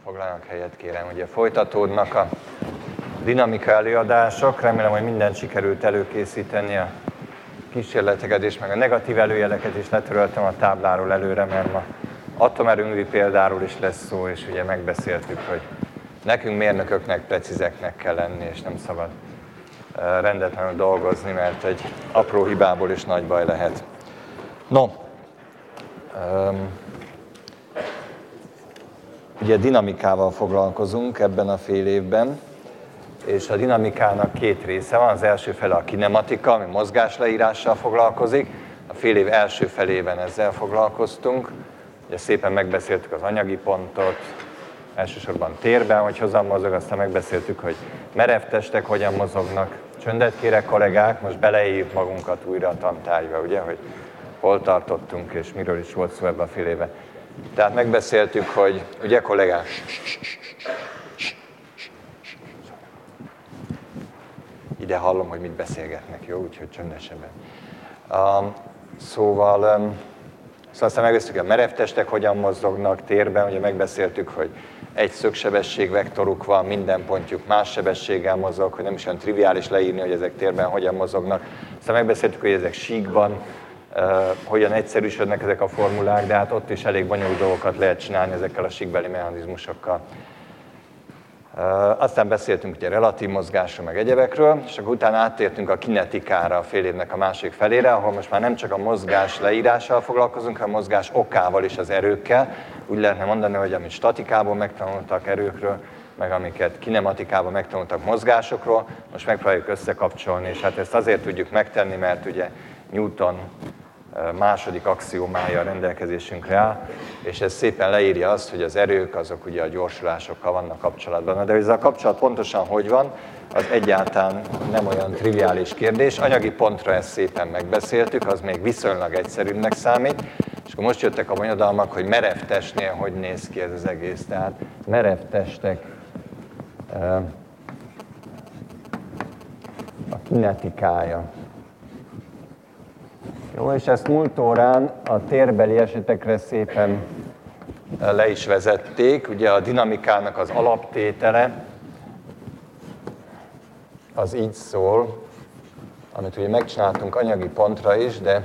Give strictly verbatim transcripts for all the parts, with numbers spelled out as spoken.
Foglaljanak helyet, kérem. Ugye folytatódnak a dinamika előadások. Remélem, hogy mindent sikerült előkészíteni, a kísérleteket és meg a negatív előjeleket is letöröltem a tábláról előre, mert ma atomerőmű példáról is lesz szó, és ugye megbeszéltük, hogy nekünk mérnököknek precízeknek kell lenni, és nem szabad rendetlenül dolgozni, mert egy apró hibából is nagy baj lehet. No, um, ugye dinamikával foglalkozunk ebben a fél évben, és a dinamikának két része van. Az első fele a kinematika, ami mozgásleírással foglalkozik. A fél év első felében ezzel foglalkoztunk. Ugye szépen megbeszéltük az anyagi pontot, elsősorban térben, hogy hozam mozog, aztán megbeszéltük, hogy merev testek hogyan mozognak. Csöndet kérek, kollégák, most beleírjuk magunkat újra a tantárgyba, ugye, hogy hol tartottunk, és miről is volt szó ebben a fél évben. Tehát megbeszéltük, hogy, ugye kollégák, ide hallom, hogy mit beszélgetnek, jó? Úgyhogy csöndesebben. Um, szóval, um, szóval aztán megbeszéltük, hogy a merev testek hogyan mozognak térben, ugye megbeszéltük, hogy egy szögsebességvektoruk van, minden pontjuk más sebességgel mozog, hogy nem is olyan triviális leírni, hogy ezek térben hogyan mozognak. Aztán megbeszéltük, hogy ezek síkban uh, hogyan egyszerűsödnek ezek a formulák, de hát ott is elég bonyolult dolgokat lehet csinálni ezekkel a síkbeli mechanizmusokkal. Uh, aztán beszéltünk ugye relatív mozgásról, meg egyebekről, és akkor utána áttértünk a kinetikára a fél évnek a másik felére, ahol most már nem csak a mozgás leírással foglalkozunk, hanem a mozgás okával és az erőkkel. Úgy lehetne mondani, hogy amit statikából megtanultak erőkről, meg amiket kinematikában megtanultak mozgásokról, most megpróbáljuk összekapcsolni, és hát ezt azért tudjuk megtenni, mert ugye Newton második axiómája a rendelkezésünkre áll, és ez szépen leírja azt, hogy az erők azok ugye a gyorsulásokkal vannak kapcsolatban. De ez a kapcsolat pontosan hogy van, az egyáltalán nem olyan triviális kérdés. Anyagi pontra ezt szépen megbeszéltük, az még viszonylag egyszerűnek számít, és akkor most jöttek a bonyodalmak, hogy merev testnél hogy néz ki ez az egész. Tehát merev testek a kinetikája. Jó, és ezt múlt órán a térbeli esetekre szépen le is vezették. Ugye a dinamikának az alaptétele az így szól, amit ugye megcsináltunk anyagi pontra is, de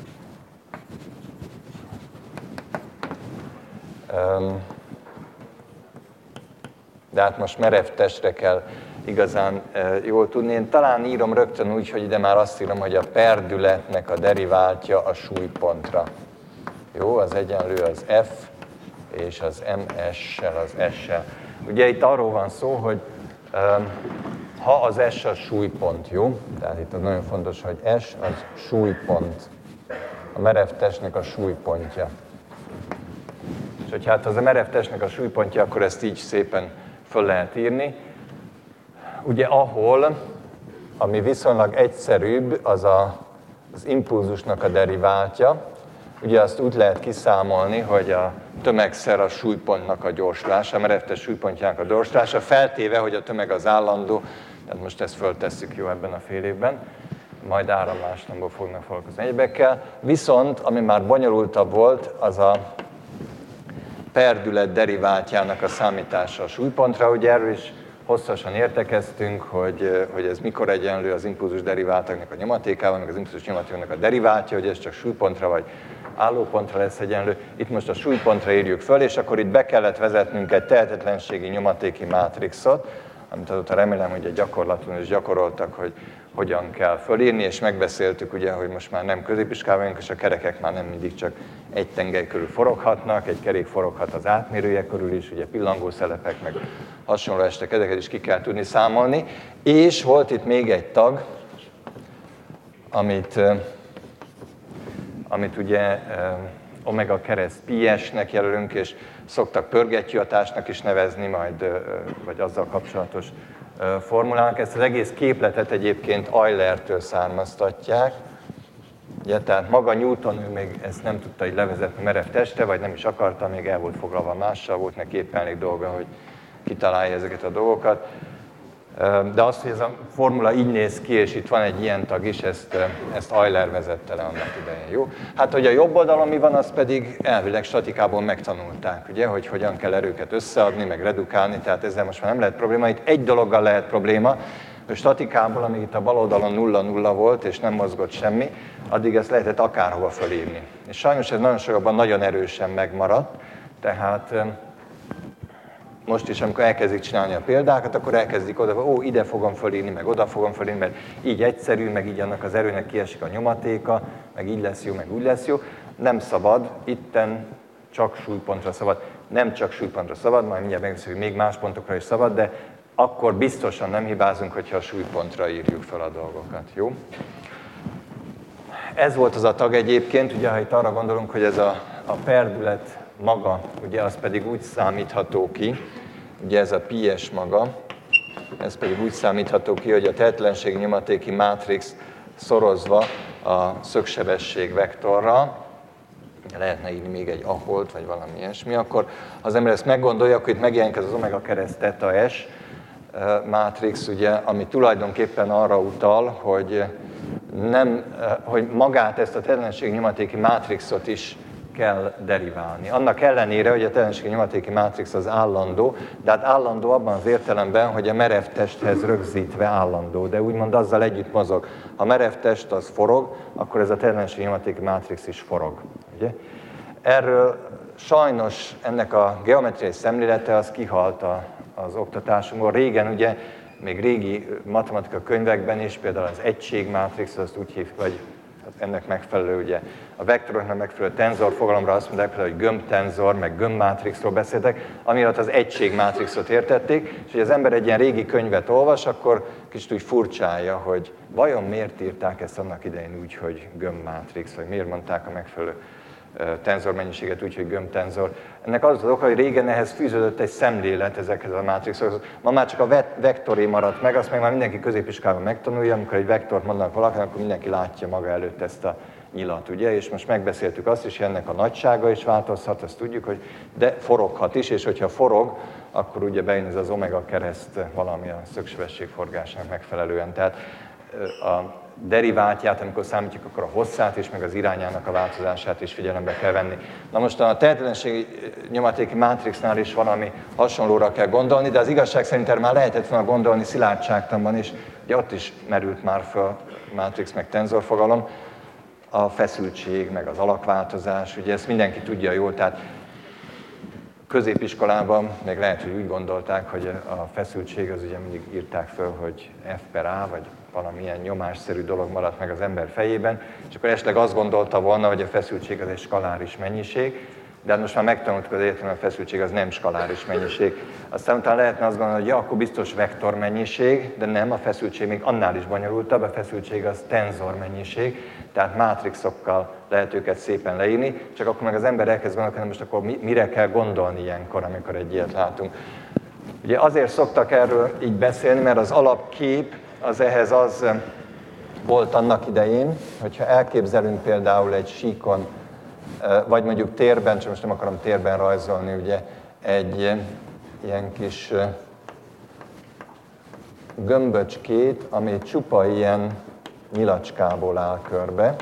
de hát most merev testre kell igazán jól tudni. Én talán írom rögtön úgy, hogy ide már azt írom, hogy a perdületnek a deriváltja a súlypontra. Jó, az egyenlő az F, és az em es-sel, az S-sel. Ugye itt arról van szó, hogy um, ha az S a súlypont, jó? Tehát itt az nagyon fontos, hogy S az súlypont. A merev testnek a súlypontja. És hogyha hát az a merev testnek a súlypontja, akkor ezt így szépen föl lehet írni. Ugye ahol, ami viszonylag egyszerűbb, az a, az impulzusnak a deriváltja. Ugye azt úgy lehet kiszámolni, hogy a tömegszer a súlypontnak a gyorsulása, a merevtest súlypontjának a gyorsulása, feltéve, hogy a tömeg az állandó, tehát most ezt föltesszük jó ebben a fél évben, majd áramlástamból fognak foglalkozni egyebekkel. Viszont, ami már bonyolultabb volt, az a perdület deriváltjának a számítása a súlypontra, ugye erről is hosszasan értekeztünk, hogy, hogy ez mikor egyenlő az impulzus deriváltaknak a nyomatékával, meg az impulzus nyomatéknak a deriváltja, hogy ez csak súlypontra vagy állópontra lesz egyenlő. Itt most a súlypontra írjuk föl, és akkor itt be kellett vezetnünk egy tehetetlenségi nyomatéki mátrixot, amit azóta remélem, hogy egy gyakorlaton is gyakoroltak, hogy hogyan kell fölírni, és megbeszéltük ugye, hogy most már nem középiskolában vagyunk, és a kerekek már nem mindig csak egy tengely körül foroghatnak, egy kerék foroghat az átmérője körül is, ugye pillangószelepek, meg hasonló estek, ezeket is ki kell tudni számolni. És volt itt még egy tag, amit, amit ugye omega kereszt pi es-nek jelölünk, és szoktak pörgettyűhatásnak is nevezni, majd, vagy azzal kapcsolatos formulának. Ezt az egész képletet egyébként Eulertől származtatják. Ugye, tehát maga Newton, ő még ezt nem tudta így levezetni merev testre, vagy nem is akarta, még el volt foglalva mással, volt neki éppen elég dolga, hogy kitalálja ezeket a dolgokat. De azt, hogy ez a formula így néz ki, és itt van egy ilyen tag is, ezt, ezt Euler vezette le annak idején, jó? Hát, hogy a jobb oldalon mi van, azt pedig elvileg statikából megtanulták, ugye, hogy hogyan kell erőket összeadni, meg redukálni, tehát ezzel most már nem lehet probléma. Itt egy dologgal lehet probléma, hogy statikából, amíg itt a bal oldalon nulla-nulla volt, és nem mozgott semmi, addig ezt lehetett akárhova fölírni. És sajnos ez nagyon sokakban nagyon erősen megmaradt, tehát most is, amikor elkezdik csinálni a példákat, akkor elkezdik oda, ó, ide fogom fölírni, meg oda fogom fölírni, mert így egyszerű, meg így annak az erőnek kiesik a nyomatéka, meg így lesz jó, meg úgy lesz jó. Nem szabad, itten csak súlypontra szabad. Nem csak súlypontra szabad, majd mindjárt megbeszéljük, még más pontokra is szabad, de akkor biztosan nem hibázunk, hogyha a súlypontra írjuk fel a dolgokat, jó? Ez volt az a tag egyébként, ugye, ha itt arra gondolunk, hogy ez a, a perdület maga, ugye az pedig úgy számítható ki, ugye ez a pi-es maga, ez pedig úgy számítható ki, hogy a tehetetlenség nyomatéki mátrix szorozva a szögsebesség vektorral, lehetne írni még egy aholt, vagy valami ilyesmi, akkor az ember ezt meggondolja, akkor itt megjelenik ez az omega kereszt theta s mátrix, ugye, ami tulajdonképpen arra utal, hogy, nem, hogy magát ezt a tehetetlenség nyomatéki mátrixot is kell deriválni. Annak ellenére, hogy a tehetetlenség nyomatéki mátrix az állandó, de hát állandó abban az értelemben, hogy a merev testhez rögzítve állandó, de úgymond azzal együtt mozog. Ha a merev test az forog, akkor ez a tehetetlenség nyomatéki mátrix is forog. Ugye? Erről sajnos ennek a geometriai szemlélete az kihalt a, az oktatásunkból. Régen ugye, még régi matematika könyvekben is, például az egységmátrix, azt úgy hívják, vagy ennek megfelelő, ugye a vektoroknak megfelelő tenzorfogalomra azt mondták, hogy gömbtenzor, meg gömbmátrixról beszéltek, ami alatt az egységmátrixot értették, és hogy az ember egy ilyen régi könyvet olvas, akkor kicsit úgy furcsálja, hogy vajon miért írták ezt annak idején úgy, hogy gömbmátrix, vagy miért mondták a megfelelő tenzormennyiséget úgy, hogy gömbtenzor. Ennek az az oka, hogy régen ehhez fűződött egy szemlélet ezekhez a mátrixokhoz. Ma már csak a vektoré maradt meg, azt meg már mindenki középiskolában megtanulja, amikor egy vektort mondanak valakinek, akkor mindenki látja maga előtt ezt a nyilat, ugye? És most megbeszéltük azt is, hogy ennek a nagysága is változhat, azt tudjuk, hogy de foroghat is, és hogyha forog, akkor ugye bejön ez az omega kereszt valami a szögsebességforgásnak megfelelően. Tehát a deriváltját, amikor számítjuk, akkor a hosszát is, meg az irányának a változását is figyelembe kell venni. Na most a tehetetlenségi nyomatéki mátrixnál is valami hasonlóra kell gondolni, de az igazság szerint erre már lehetett volna gondolni szilárdságtanban is, ugye ott is merült már fel mátrix meg tenzorfogalom, a feszültség, meg az alakváltozás, ugye ezt mindenki tudja jól, tehát középiskolában még lehet, hogy úgy gondolták, hogy a feszültség az ugye mindig írták föl, hogy F per A, vagy valamilyen nyomásszerű dolog maradt meg az ember fejében, és akkor esetleg azt gondolta volna, hogy a feszültség az egy skaláris mennyiség, de hát most már megtanultuk az egyetemen, a feszültség az nem skaláris mennyiség. Aztán utána lehetne azt gondolni, hogy ja, akkor biztos vektormennyiség, de nem, a feszültség még annál is bonyolultabb, a feszültség az tenzormennyiség, tehát mátrixokkal lehet őket szépen leírni, csak akkor meg az ember elkezd gondolni, most akkor mire kell gondolni ilyenkor, amikor egy ilyet látunk. Ugye azért szoktak erről így beszélni, mert az alapkép az ehhez az volt annak idején, hogyha elképzelünk például egy síkon, vagy mondjuk térben, csak most nem akarom térben rajzolni, ugye egy ilyen kis gömböcskét, ami csupa ilyen nyilacskából áll körbe.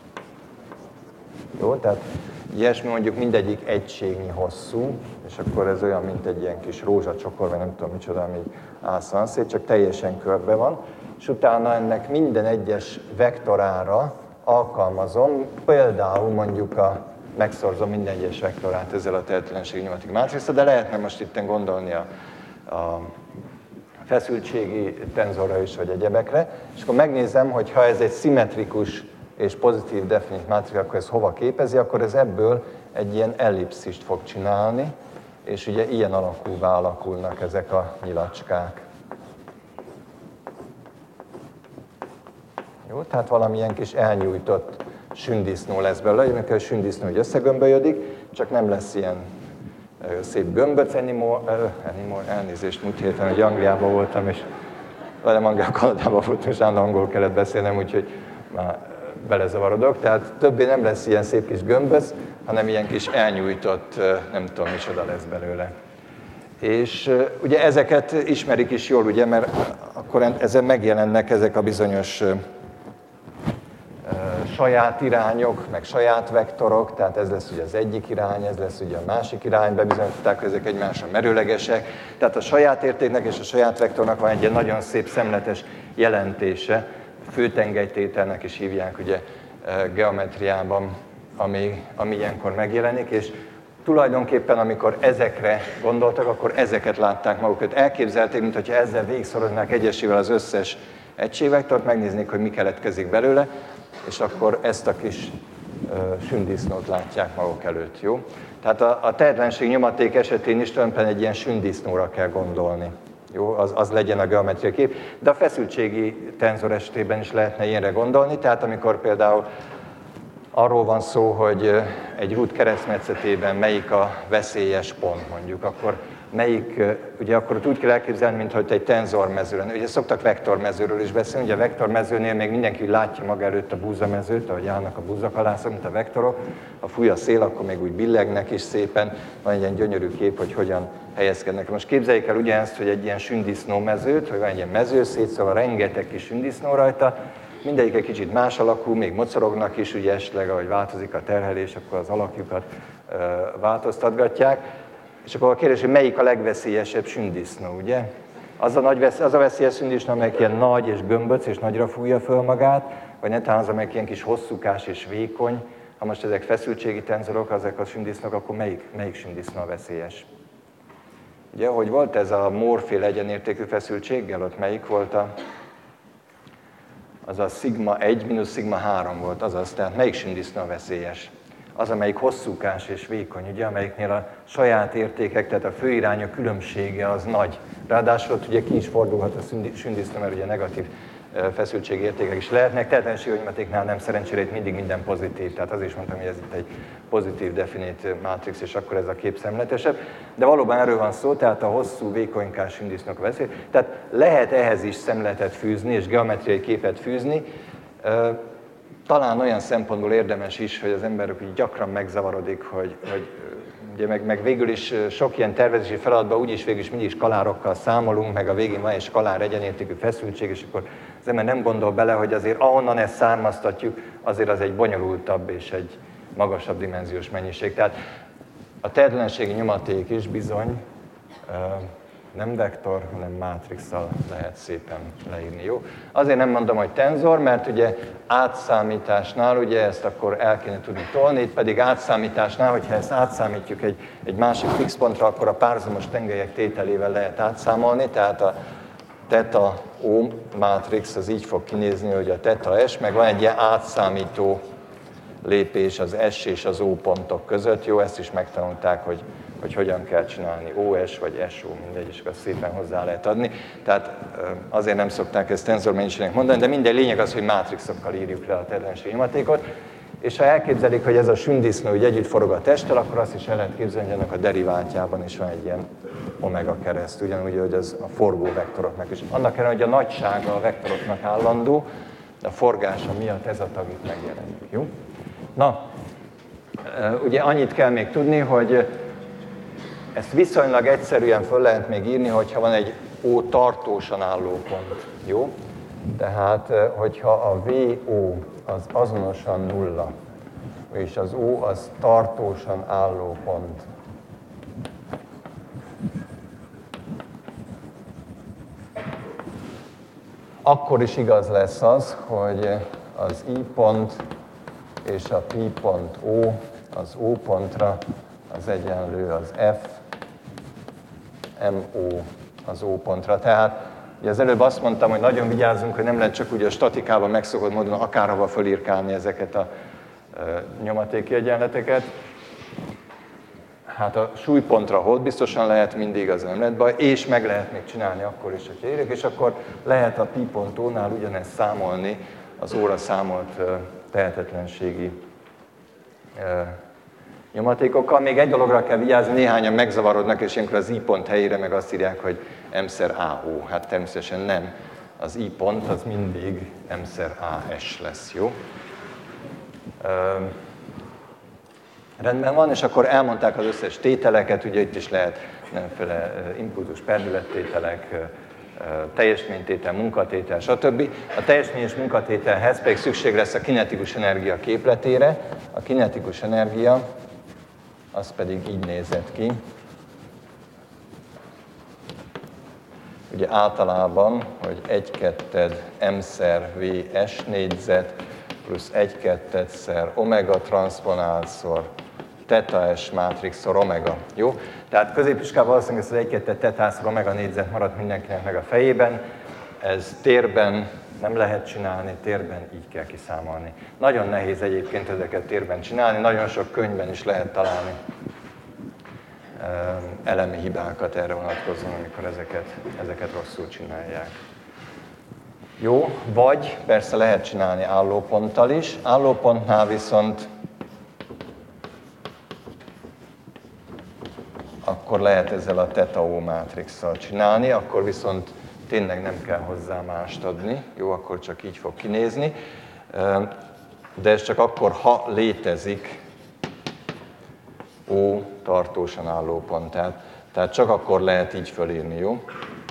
Jó, tehát ilyesmi mondjuk mindegyik egységnyi hosszú, és akkor ez olyan, mint egy ilyen kis rózsacsokor, vagy nem tudom micsoda, ami áll szét, csak teljesen körbe van, és utána ennek minden egyes vektorára alkalmazom, például mondjuk a, megszorzom minden egyes vektorát ezzel a tehetetlenség nyomatéki mátrixra, de lehetne most itten gondolni a, a feszültségi tenzorra is, vagy egyebekre, és akkor megnézem, hogy ha ez egy szimmetrikus és pozitív definit mátrix, akkor ez hova képezi, akkor ez ebből egy ilyen ellipszist fog csinálni, és ugye ilyen alakúvá alakulnak ezek a nyilacskák. Jó, tehát valamilyen kis elnyújtott sündisznó lesz belőle, amikor a sündisznó hogy összegömbölyödik, csak nem lesz ilyen szép gömböc, anymore, anymore, elnézést, múlt héten, hogy Angliában voltam, és velem Angliában, Kanadában voltam, és állandóan angol kellett beszélnem, úgyhogy már belezavarodok. Tehát többé nem lesz ilyen szép kis gömböc, hanem ilyen kis elnyújtott, nem tudom micsoda lesz belőle. És ugye ezeket ismerik is jól, ugye, mert akkor ezen megjelennek ezek a bizonyos saját irányok, meg saját vektorok, tehát ez lesz ugye az egyik irány, ez lesz ugye a másik irány, bebizonyították, hogy ezek egymásra merőlegesek. Tehát a saját értéknek és a saját vektornak van egy ilyen nagyon szép szemletes jelentése, főtengelytételnek is hívják ugye geometriában, ami, ami ilyenkor megjelenik, és tulajdonképpen amikor ezekre gondoltak, akkor ezeket látták magukat. Elképzelték, mintha ezzel végigszoroznák egyesével az összes egységvektort, megnéznék, hogy mi keletkezik belőle, és akkor ezt a kis uh, sündisznót látják maguk előtt, jó? Tehát a, a tehetlenség nyomaték esetén is tulajdonképpen egy ilyen sündisznóra kell gondolni, jó? Az, az legyen a geometriai kép, de a feszültségi tenzor esetében is lehetne ilyenre gondolni, tehát amikor például arról van szó, hogy egy rút keresztmetszetében melyik a veszélyes pont mondjuk, akkor melyik, ugye akkor úgy kell elképzelni, mintha egy tenzormező lenne. Ugye szoktak vektormezőről is beszélni, ugye a vektormezőnél még mindenki látja maga előtt a búzamezőt, ahogy állnak a búzakalászok, mint a vektorok. Ha fúj a szél, akkor még úgy billegnek is szépen, van egy ilyen gyönyörű kép, hogy hogyan helyezkednek. Most képzeljék el ugyanezt, hogy egy ilyen sündisznómezőt, hogy van egy ilyen mezőszét, szóval rengeteg kis sündisznó rajta, mindegyik egy kicsit más alakú, még mocorognak is, ugye esetleg, ahogy változik a terhelés, akkor az alakjukat ö, változtatgatják. És akkor a kérdés, hogy melyik a legveszélyesebb sündisznó, ugye? Az a, nagy vesz, az a veszélyes sündisznó, amelyik ilyen nagy és gömböc, és nagyra fújja föl magát, vagy netán az, amelyik ilyen kis hosszúkás és vékony. Ha most ezek feszültségi tenzorok, ezek a sündisznók, akkor melyik, melyik sündisznó a veszélyes? Ugye, hogy volt ez a Moore-féle egyenértékű feszültséggel, ott melyik volt a... az a szigma egy mínusz szigma három volt, azaz, tehát melyik sündisznó veszélyes? Az, amelyik hosszúkás és vékony, ugye, amelyiknél a saját értékek, tehát a főiránya különbsége az nagy. Ráadásul ott ugye ki is fordulhat a sündisznó, mert ugye negatív feszültségi értékek is lehetnek. Tehetlenségi nyomatéknál nem, szerencsére itt mindig minden pozitív, tehát azért is mondtam, hogy ez itt egy pozitív definit mátrix, és akkor ez a kép szemletesebb. De valóban erről van szó, tehát a hosszú, vékonykás sündisznók a veszély. Tehát lehet ehhez is szemletet fűzni, és geometriai képet fűzni. Talán olyan szempontból érdemes is, hogy az ember úgy gyakran megzavarodik, hogy, hogy ugye meg, meg végül is sok ilyen tervezési feladatban úgyis végül is mindig skalárokkal számolunk, meg a végén van egy skalár egyenértékű feszültség, és akkor az ember nem gondol bele, hogy azért ahonnan ezt származtatjuk, azért az egy bonyolultabb és egy magasabb dimenziós mennyiség. Tehát a tehetlenségi nyomaték is bizony nem vektor, hanem mátrixsal lehet szépen leírni, jó? Azért nem mondom, hogy tenzor, mert ugye átszámításnál, ugye ezt akkor el kéne tudni tolni, itt pedig átszámításnál, hogyha ezt átszámítjuk egy, egy másik fix pontra, akkor a párhuzamos tengelyek tételével lehet átszámolni, tehát a theta O mátrix az így fog kinézni, hogy a theta S, meg van egy ilyen átszámító lépés az S és az O pontok között, jó, ezt is megtanulták, hogy hogy hogyan kell csinálni, o es vagy es o, mindegy, és azt szépen hozzá lehet adni. Tehát azért nem szokták ezt tenzormennyiségnek mondani, de minden lényeg az, hogy mátrixokkal írjuk le a tehetlenségi nyomatékot, és ha elképzelik, hogy ez a sündisznó úgy együtt forog a testtel, akkor azt is el lehet képzelni, hogy ennek a deriváltjában is van egy ilyen omega kereszt, ugyanúgy, hogy ez a forgó vektoroknak is. Annak ellenére, hogy a nagysága a vektoroknak állandó, de a forgása miatt ez a tag itt megjelenik, jó? Na, ugye annyit kell még tudni, hogy ezt viszonylag egyszerűen föl lehet még írni, hogyha van egy O tartósan álló pont, jó? Tehát, hogyha a vé o az azonosan nulla, és az O az tartósan álló pont, akkor is igaz lesz az, hogy az I pont és a P pont O az O pontra az egyenlő az F em o az O pontra. Tehát ugye az előbb azt mondtam, hogy nagyon vigyázzunk, hogy nem lehet csak ugye a statikában megszokott módon akárhova fölírkálni ezeket a e, nyomatéki egyenleteket. Hát a súlypontra hold biztosan lehet mindig, az nem lehet baj, és meg lehet még csinálni akkor is, hogyha írjuk, és akkor lehet a pi pont o-nál ugyanezt számolni az óra számolt e, tehetetlenségi e, nyomatékokkal. Még egy dologra kell vigyázni, néhányan megzavarodnak, és ilyenkor az I pont helyére meg azt írják, hogy M-szer á o. Hát természetesen nem. Az I pont az mindig M-szer á es lesz, jó? Rendben van, és akkor elmondták az összes tételeket, ugye itt is lehet mindenféle impulzus perdülettételek, teljesítménytétel, munkatétel, stb. A teljesítmény és munkatételhez pedig szükség lesz a kinetikus energia képletére. A kinetikus energia az pedig így nézett ki. Ugye általában, hogy egy ketted m-szer vs négyzet plusz egy kettedszer omega transzponálszor teta s mátrixszor omega. Jó? Tehát középiskában valószínűleg ez az egy ketted tetaszor omega négyzet maradt mindenkinek meg a fejében. Ez térben nem lehet csinálni, térben így kell kiszámolni. Nagyon nehéz egyébként ezeket térben csinálni, nagyon sok könyvben is lehet találni elemi hibákat erre vonatkozóan, amikor ezeket, ezeket rosszul csinálják. Jó, vagy persze lehet csinálni állóponttal is. Állópontnál viszont akkor lehet ezzel a teta-ó mátrixsal csinálni, akkor viszont tényleg nem kell hozzá mást adni. Jó, akkor csak így fog kinézni. De ez csak akkor, ha létezik ó tartósan álló pont. Tehát, tehát csak akkor lehet így fölírni, jó?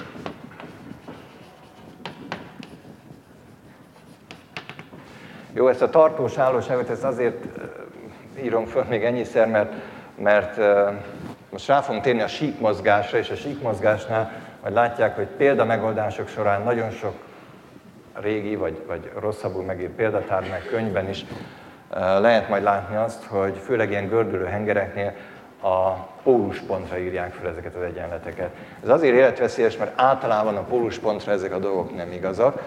Jó, ezt a tartós állóságot ezt azért írom föl még ennyiszer, mert, mert most rá fogunk térni a síkmozgásra, és a síkmozgásnál majd látják, hogy példamegoldások során nagyon sok régi, vagy, vagy rosszabbul megírt példatár, meg könyvben is lehet majd látni azt, hogy főleg ilyen gördülő hengereknél a póluspontra írják fel ezeket az egyenleteket. Ez azért életveszélyes, mert általában a póluspontra ezek a dolgok nem igazak.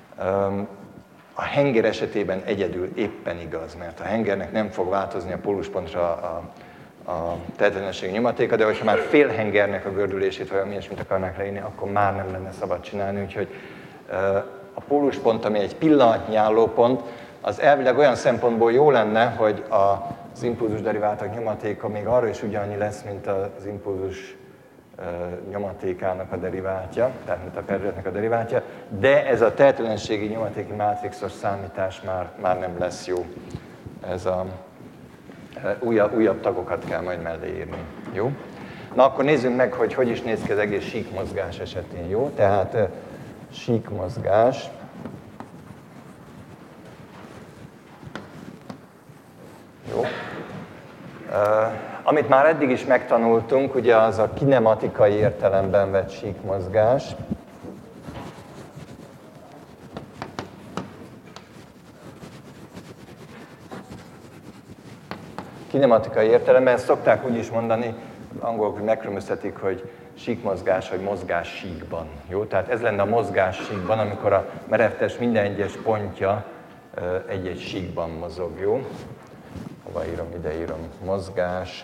A henger esetében egyedül éppen igaz, mert a hengernek nem fog változni a póluspontra a, a tehetetlenség nyomatéka, de hogyha már fél hengernek a gördülését, vagy ilyesmit akarnák leírni, akkor már nem lenne szabad csinálni. Úgyhogy a póluspont, ami egy pillanatnyi állópont, az elvileg olyan szempontból jó lenne, hogy az impulzus deriváltak nyomatéka még arra is ugyanannyi lesz, mint az impulzus nyomatékának a deriváltja, tehát mint a perdületnek a deriváltja, de ez a tehetetlenségi nyomatéki mátrixos számítás már, már nem lesz jó. Ez a újabb, újabb tagokat kell majd mellé írni. Jó? Na akkor nézzük meg, hogy hogy is néz ki az egész síkmozgás esetén. Jó? Tehát síkmozgás. Jó. Uh, amit már eddig is megtanultunk, ugye az a kinematikai értelemben vett síkmozgás. Kinematikai értelemben ezt szokták úgy is mondani, angolok hogy megkülönböztetik, hogy síkmozgás vagy mozgás síkban. Jó? Tehát ez lenne a mozgás síkban, amikor a merevtest minden egyes pontja egy-egy síkban mozog. Jó? Hova írom, ide írom, mozgás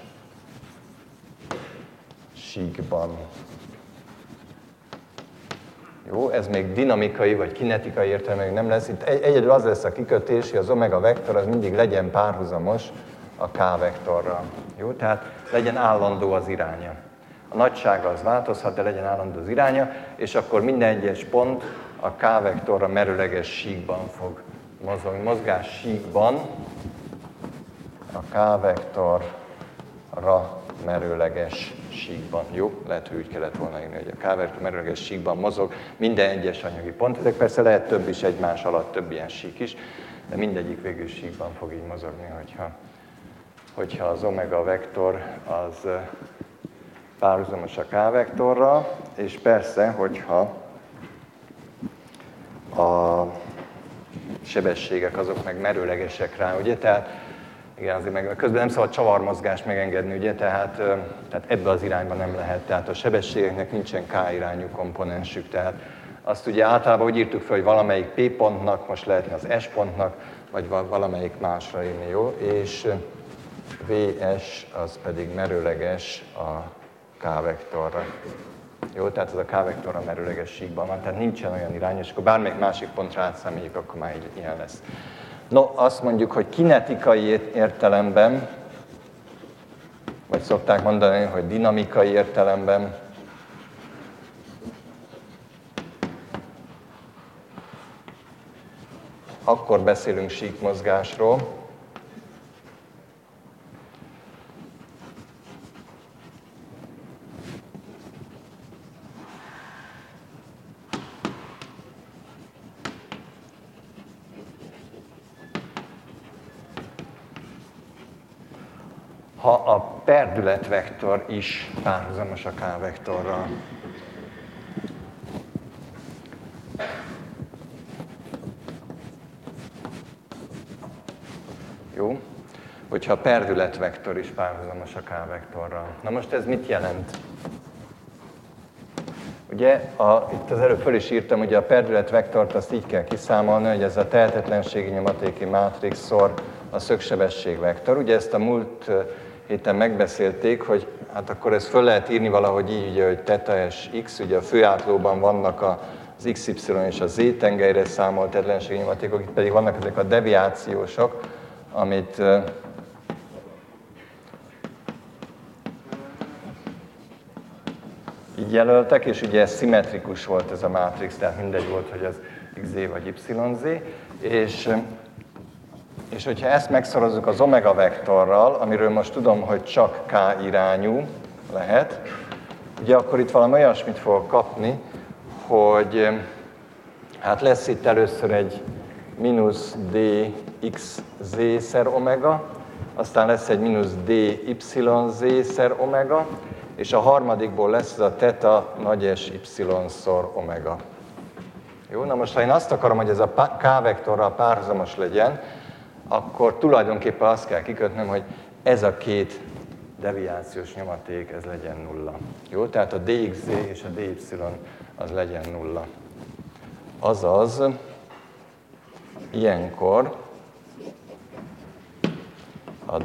síkban. Jó, ez még dinamikai vagy kinetikai értelemben nem lesz. Itt egyedül az lesz a kikötés, hogy az omega vektor az mindig legyen párhuzamos a k vektorral. Jó, tehát legyen állandó az iránya. A nagysága az változhat, de legyen állandó az iránya, és akkor minden egyes pont a k vektorra merőleges síkban fog mozogni. Mozgás síkban a k vektorra merőleges síkban. Jó? Lehet, hogy úgy kellett volna írni, hogy a k vektor merőleges síkban mozog minden egyes anyagi pont. Ezek persze lehet több is egymás alatt, több ilyen sík is, de mindegyik végül síkban fog így mozogni, hogyha, hogyha az omega vektor az párhuzamos a k vektorral, és persze, hogyha a sebességek azok meg merőlegesek rá, ugye? Tehát igen, azért meg közben nem szabad csavarmozgást megengedni, ugye, tehát, tehát ebbe az irányba nem lehet. Tehát a sebességeknek nincsen k-irányú komponensük, tehát azt ugye általában úgy írtuk fel, hogy valamelyik p pontnak, most lehetne az s pontnak, vagy valamelyik másra írni, jó? És vs az pedig merőleges a k vektorra. Jó, tehát ez a k vektorra merőleges síkban van, tehát nincsen olyan irány, és akkor bármelyik másik pontra átszámoljuk, akkor már így ilyen lesz. No, azt mondjuk, hogy kinetikai értelemben, vagy szokták mondani, hogy dinamikai értelemben, akkor beszélünk síkmozgásról, ha a perdületvektor is párhuzamos a k-vektorral. Jó? Hogyha a perdületvektor is párhuzamos a k-vektorral. Na most ez mit jelent? Ugye, a, itt az előbb föl is írtam, hogy a perdületvektort azt így kell kiszámolni, hogy ez a tehetetlenségi nyomatéki mátrix szor a szögsebességvektor. Ugye ezt a múlt héten megbeszélték, hogy hát akkor ezt föl lehet írni valahogy így, ugye, hogy θ és x, ugye a főátlóban vannak az xy és a z tengelyre számolt tehetetlenségi nyomatékok, itt pedig vannak ezek a deviációsok, amit így jelöltek, és ugye ez szimmetrikus volt ez a mátrix, tehát mindegy volt, hogy az xz vagy yz, és, és hogyha ezt megszorozzuk az omega vektorral, amiről most tudom, hogy csak k irányú lehet, ugye akkor itt valami olyasmit fogok kapni, hogy hát lesz itt először egy mínusz dxz-szer omega, aztán lesz egy mínusz dyz-szer omega, és a harmadikból lesz ez a θ nagy S y-szor omega. Jó, na most ha én azt akarom, hogy ez a k-vektorral párhuzamos legyen, akkor tulajdonképpen azt kell kikötnöm, hogy ez a két deviációs nyomaték, ez legyen nulla. Jó, tehát a dxz és a dy az legyen nulla. Azaz, ilyenkor a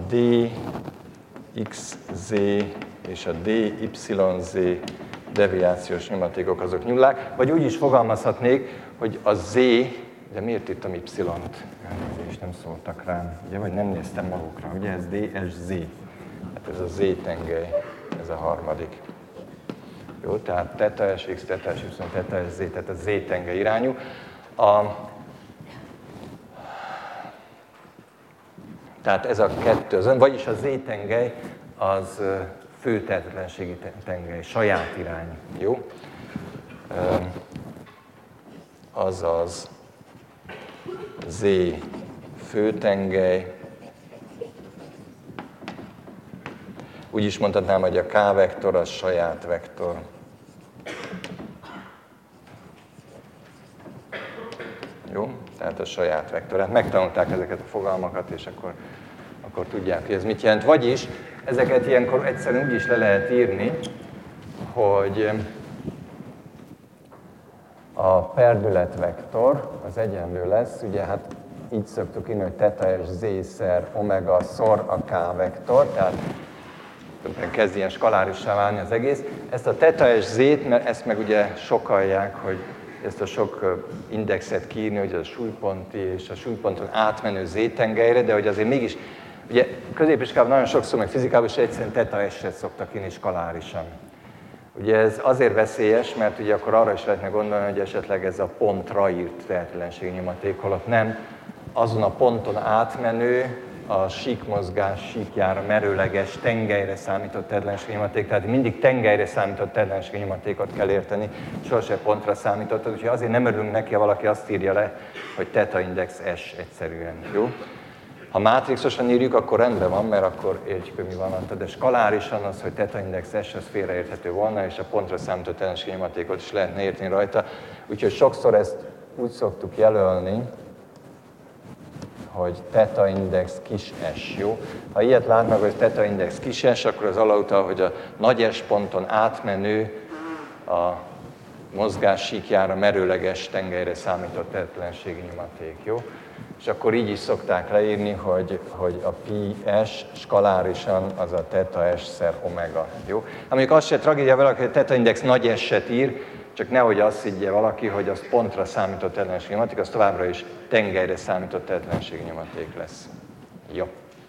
dxz és a dyz deviációs nyomatékok azok nullák, vagy úgy is fogalmazhatnék, hogy a z, de miért írtam y-t? Elnézést, nem szóltak rám, ugye, vagy nem néztem magukra, ugye ez ds-z, hát ez a z tengely, ez a harmadik. Jó, tehát θ-s, x, θ-s, y, θ-s, z, tehát a z tengely irányú. A, tehát ez a kettő, az, vagyis a z tengely az fő tehetetlenségi tengely, saját irány, jó? Azaz z főtengely. Úgy is mondhatnám, hogy a k-vektor az saját vektor. Jó? Tehát a saját vektor. Hát megtanulták ezeket a fogalmakat, és akkor, akkor tudják, hogy ez mit jelent. Vagyis ezeket ilyenkor egyszerűen úgy is le lehet írni, hogy a perdületvektor az egyenlő lesz, ugye hát így szoktuk írni, hogy θ és z-szer omega szor a k-vektor, tehát kezd ilyen skalárissá válni az egész. Ezt a θ és z-t, mert ezt meg ugye sokalják, hogy ezt a sok indexet kiírni, hogy az a súlyponti és a súlyponton átmenő z-tengelyre, de hogy azért mégis, ugye középiskolában nagyon sokszor, meg fizikában is egyszerűen θ S-et szoktak írni skalárisan. Ugye ez azért veszélyes, mert ugye akkor arra is lehetne gondolni, hogy esetleg ez a pontra írt tehetetlenségi nyomaték, holott nem, azon a ponton átmenő, a síkmozgás síkjára merőleges tengelyre számított tehetetlenségi nyomaték, tehát mindig tengelyre számított tehetetlenségi nyomatékot kell érteni, sosem pontra számítottat, úgyhogy azért nem örülünk neki, ha valaki azt írja le, hogy θ index S egyszerűen, jó? Ha mátrixosan írjuk, akkor rendben van, mert akkor értjük, hogy mi van ott, de skalárisan az, hogy θ index S, az félreérthető volna, és a pontra számított tehetetlenségi nyomatékot is lehetne érteni rajta, úgyhogy sokszor ezt úgy szoktuk jelölni, hogy θ index kis s, jó? Ha ilyet látnak, hogy θ index kis s, akkor az alautal, hogy a nagy S ponton átmenő a mozgás síkjára merőleges tengelyre számított tehetetlenségi nyomaték, jó? És akkor így is szokták leírni, hogy, hogy a pi s skalárisan az a θ s-szer omega, jó? Amíg az se tragédia valaki, hogy θ index nagy S-et ír, csak nehogy azt higgye valaki, hogy az pontra számított tehetetlenségi nyomaték, az továbbra is tengelyre számított tehetetlenségi nyomaték lesz. Jó.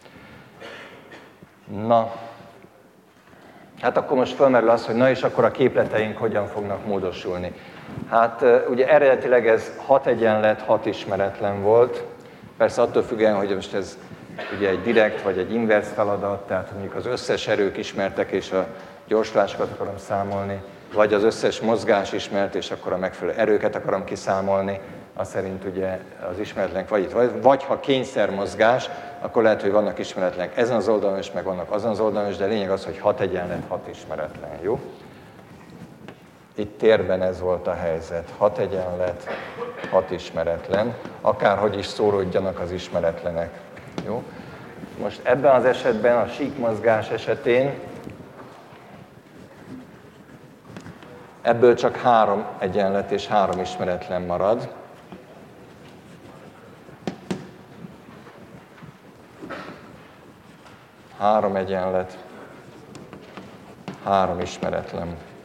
Na, hát akkor most felmerül az, hogy na és akkor a képleteink hogyan fognak módosulni. Hát ugye eredetileg ez hat egyenlet, hat ismeretlen volt. Persze attól függően, hogy most ez ugye egy direkt vagy egy inverz feladat, tehát mondjuk az összes erők ismertek és a gyorsulásokat akarom számolni, vagy az összes mozgás ismert, és akkor a megfelelő erőket akarom kiszámolni, az szerint ugye az ismeretlenek vagy itt vagy, vagy ha kényszermozgás, akkor lehet, hogy vannak ismeretlenek ezen az oldalon is, meg vannak azon az oldalon is, de lényeg az, hogy hat egyenlet, hat ismeretlen, jó? Itt térben ez volt a helyzet, hat egyenlet, hat ismeretlen, akárhogy is szóródjanak az ismeretlenek, jó? Most ebben az esetben, a síkmozgás esetén ebből csak három egyenlet és három ismeretlen marad. Három egyenlet, három ismeretlen.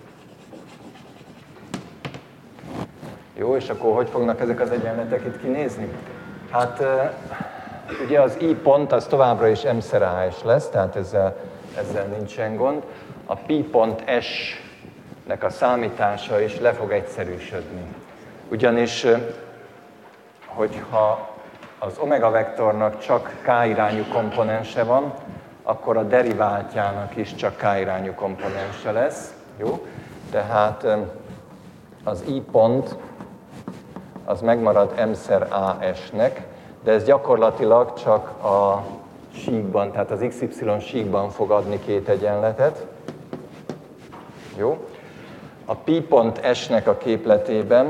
Jó, és akkor hogy fognak ezek az egyenletek itt kinézni? Hát ugye az i pont az továbbra is m-szer a-s lesz, tehát ezzel, ezzel nincsen gond. A pi pont s-nek a számítása is le fog egyszerűsödni. Ugyanis, hogyha az omega vektornak csak k-irányú komponense van, akkor a deriváltjának is csak k-irányú komponense lesz. Jó? Tehát az i pont az megmarad m-szer a-s-nek, de ez gyakorlatilag csak a síkban, tehát az iksz ipszilon síkban fog adni két egyenletet. Jó? A pi pont s-nek a képletében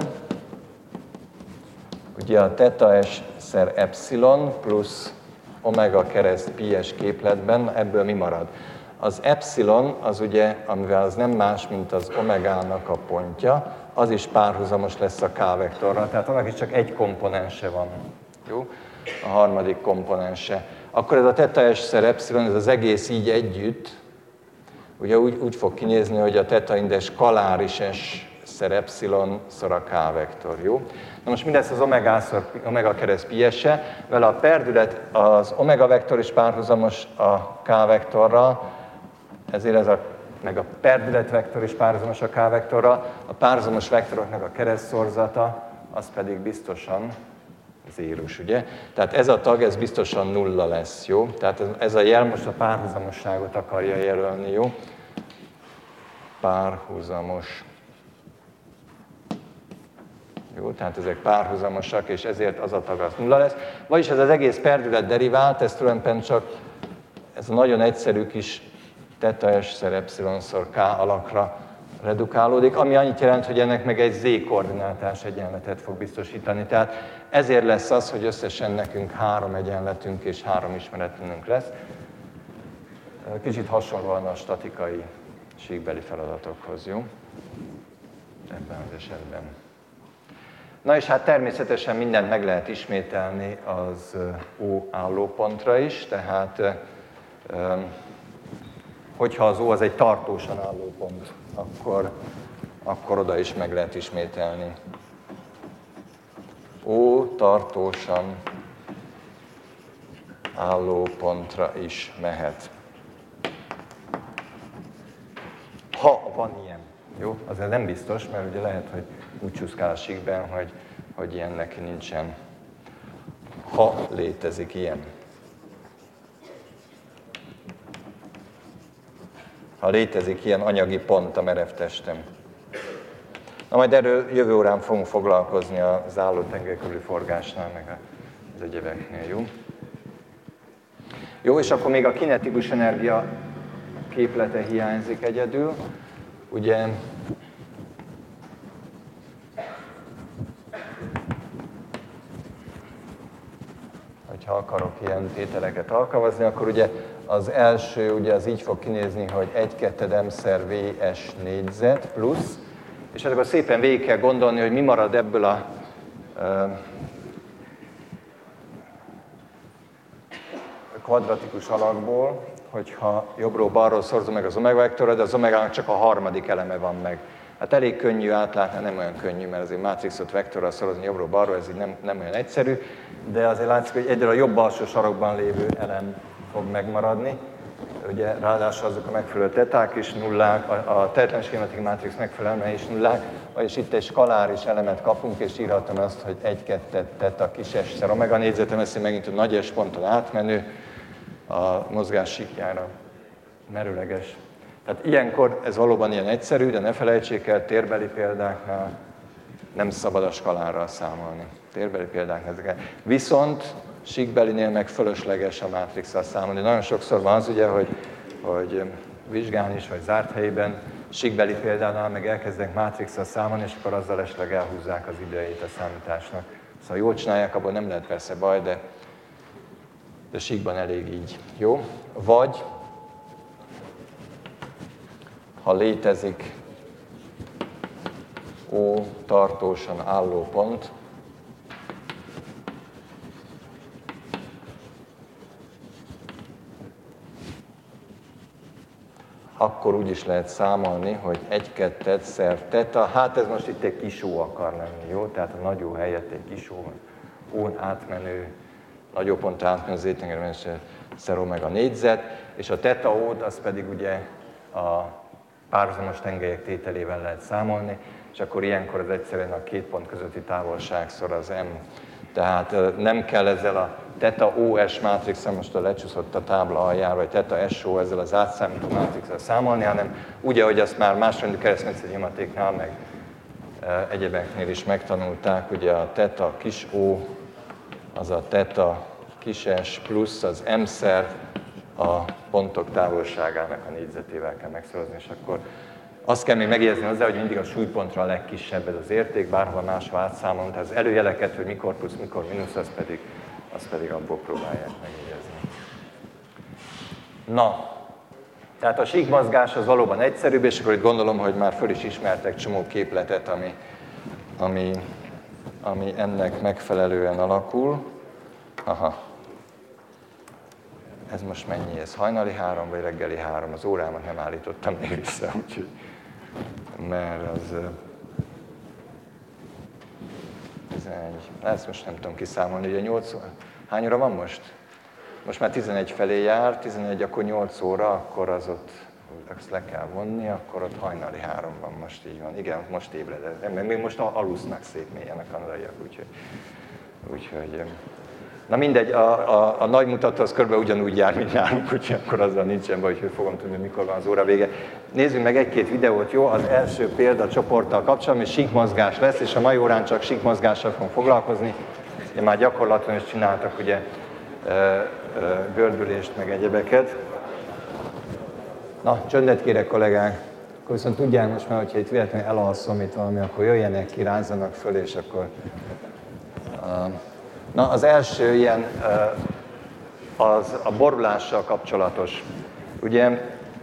ugye a theta s szer epszilon plusz omega kereszt pi s képletben, ebből mi marad? Az epszilon az ugye, amivel az nem más, mint az omegának a pontja, az is párhuzamos lesz a k-vektorral, tehát annak is csak egy komponense van. Jó? A harmadik komponense. Akkor ez a theta s szer epszilon, ez az egész így együtt, ugye úgy, úgy fog kinézni, hogy a theta indes kaláris s szer epszilon szor a k-vektor, jó? Na most mi lesz az omega, omega kereszt pi s-e? Vele a perdület, az omega vektor is párhuzamos a k-vektorral, ezért ez a, meg a perdület vektor is párhuzamos a k-vektorral, a párhuzamos vektoroknak a keresztszorzata, az pedig biztosan zérus, ugye? Tehát ez a tag, ez biztosan nulla lesz, jó? Tehát ez a jel most a párhuzamosságot akarja jelölni, jó? Párhuzamos. Jó, tehát ezek párhuzamosak, és ezért az a tag az nulla lesz. Vagyis ez az egész perdület derivált, ez tulajdonképpen csak ez a nagyon egyszerű kis theta s szer epszilon szor k alakra redukálódik, ami annyit jelent, hogy ennek meg egy z-koordinátás egyenletet fog biztosítani. Tehát ezért lesz az, hogy összesen nekünk három egyenletünk és három ismeretlenünk lesz. Kicsit hasonlóan a statikai síkbeli feladatokhoz, jó? Ebben az esetben. Na és hát természetesen mindent meg lehet ismételni az O állópontra is, tehát hogyha az O az egy tartósan álló pont, akkor, akkor oda is meg lehet ismételni. O tartósan álló pontra is mehet. Ha van ilyen. Jó? Azért nem biztos, mert ugye lehet, hogy úgy csúszkál a síkben, hogy, hogy ilyen neki nincsen. Ha létezik ilyen. Ha létezik ilyen anyagi pont a merev testem. Na majd erről jövő órán fogunk foglalkozni az álló tenger körüli forgásnál, meg az egyebeknél, jó? Jó, és akkor még a kinetikus energia képlete hiányzik egyedül. Ugye, hogyha akarok ilyen tételeket alkalmazni, akkor ugye az első, ugye az így fog kinézni, hogy egy kettő m-szer vs négyzet plusz, és akkor szépen végig kell gondolni, hogy mi marad ebből a uh, kvadratikus alakból, hogyha jobbról balról szorzom meg az omega vektorra, de az omegának csak a harmadik eleme van meg. Hát elég könnyű átlátni, nem olyan könnyű, mert azért mátrixot vektorral szorozni jobbról balról, ez így nem, nem olyan egyszerű, de azért látszik, hogy egyre a jobb alsó sarokban lévő elem fog megmaradni. Ugye ráadásul azok a megfelelő teták is nullák, a tehetlen schematik mátrix megfelelő eleme is nullák, vagyis itt egy skaláris elemet kapunk, és írhatom azt, hogy egy kettő teta kis s-szer omega négyzetem, ezt megint a nagy S ponton átmenő, a mozgás síkjára merőleges. Tehát ilyenkor ez valóban ilyen egyszerű, de ne felejtsék el, térbeli példáknál nem szabad a skalárral számolni. térbeli példák ezek. Viszont síkbelinél meg fölösleges a mátrixsal számolni. Nagyon sokszor van az ugye, hogy, hogy vizsgálni is, vagy zárt helyben, síkbeli példánál meg elkezdenek mátrixsal számolni, és akkor azzal esetleg elhúzzák az idejét a számításnak. Szóval jól csinálják, abból nem lehet persze baj, de, de síkban elég így. Jó? Vagy, ha létezik O tartósan álló pont, akkor úgy is lehet számolni, hogy egy kettő szer teta, hát ez most itt egy kis ó akar lenni, jó? Tehát a nagy ó helyett egy kis ó, ó-n átmenő, nagy ó pont átmenő zétengermentes szer omega négyzet, és a teta ó-t az pedig ugye a párhuzamos tengelyek tételével lehet számolni, és akkor ilyenkor az egyszerűen a két pont közötti távolságszor az M. Tehát nem kell ezzel a teta ó es mátrixsal, most a lecsúszott a tábla aljára, vagy teta es ó ezzel az átszámító mátrixsal számolni, hanem úgy, ahogy azt már másrendű keresztmetszeti nyomatéknál, meg egyebeknél is megtanulták, ugye a teta kis ó, az a teta kis s plusz az M-szer a pontok távolságának a négyzetével kell megszorozni, és akkor azt kell még megjegyezni hozzá, hogy mindig a súlypontra a legkisebb ez az érték, bárhol máshol átszámolunk, tehát az előjeleket, hogy mikor plusz, mikor mínusz, az pedig, az pedig abból próbálják megjegyezni. Na, tehát a síkmozgás az valóban egyszerűbb, és akkor itt gondolom, hogy már föl is ismertek csomó képletet, ami, ami, ami ennek megfelelően alakul. Aha. Ez most mennyi? Ez hajnali három, vagy reggeli három? Az órámat nem állítottam még vissza, úgyhogy, mert az tizenegy, ezt most nem tudom kiszámolni, ugye nyolc óra. Hány óra van most? Most már tizenegy felé jár, tizenegy, akkor nyolc óra, akkor az ott, azt le kell vonni, akkor ott hajnali három van, most így van. Igen, most ébredett. Még most alusznak szép mélyen a kanadaiak, úgyhogy, úgyhogy na mindegy, a, a, a nagy mutató az körülbelül ugyanúgy jár, mint nálunk, úgyhogy akkor azzal nincsen baj, hogy fogom tudni, mikor van az óra vége. Nézzünk meg egy-két videót, jó? Az első példa csoporttal kapcsolatban, síkmozgás lesz, és a mai órán csak síkmozgással fogunk foglalkozni. Ugye már gyakorlatban is csináltak ugye gördülést, meg egyebeket. Na, csöndet kérek, kollégák! Akkor viszont tudják most már, hogyha itt véletlenül elalszom itt valami, akkor jöjjenek ki, rázzanak föl, és akkor... Uh, Na, az első ilyen az a borulással kapcsolatos. Ugye,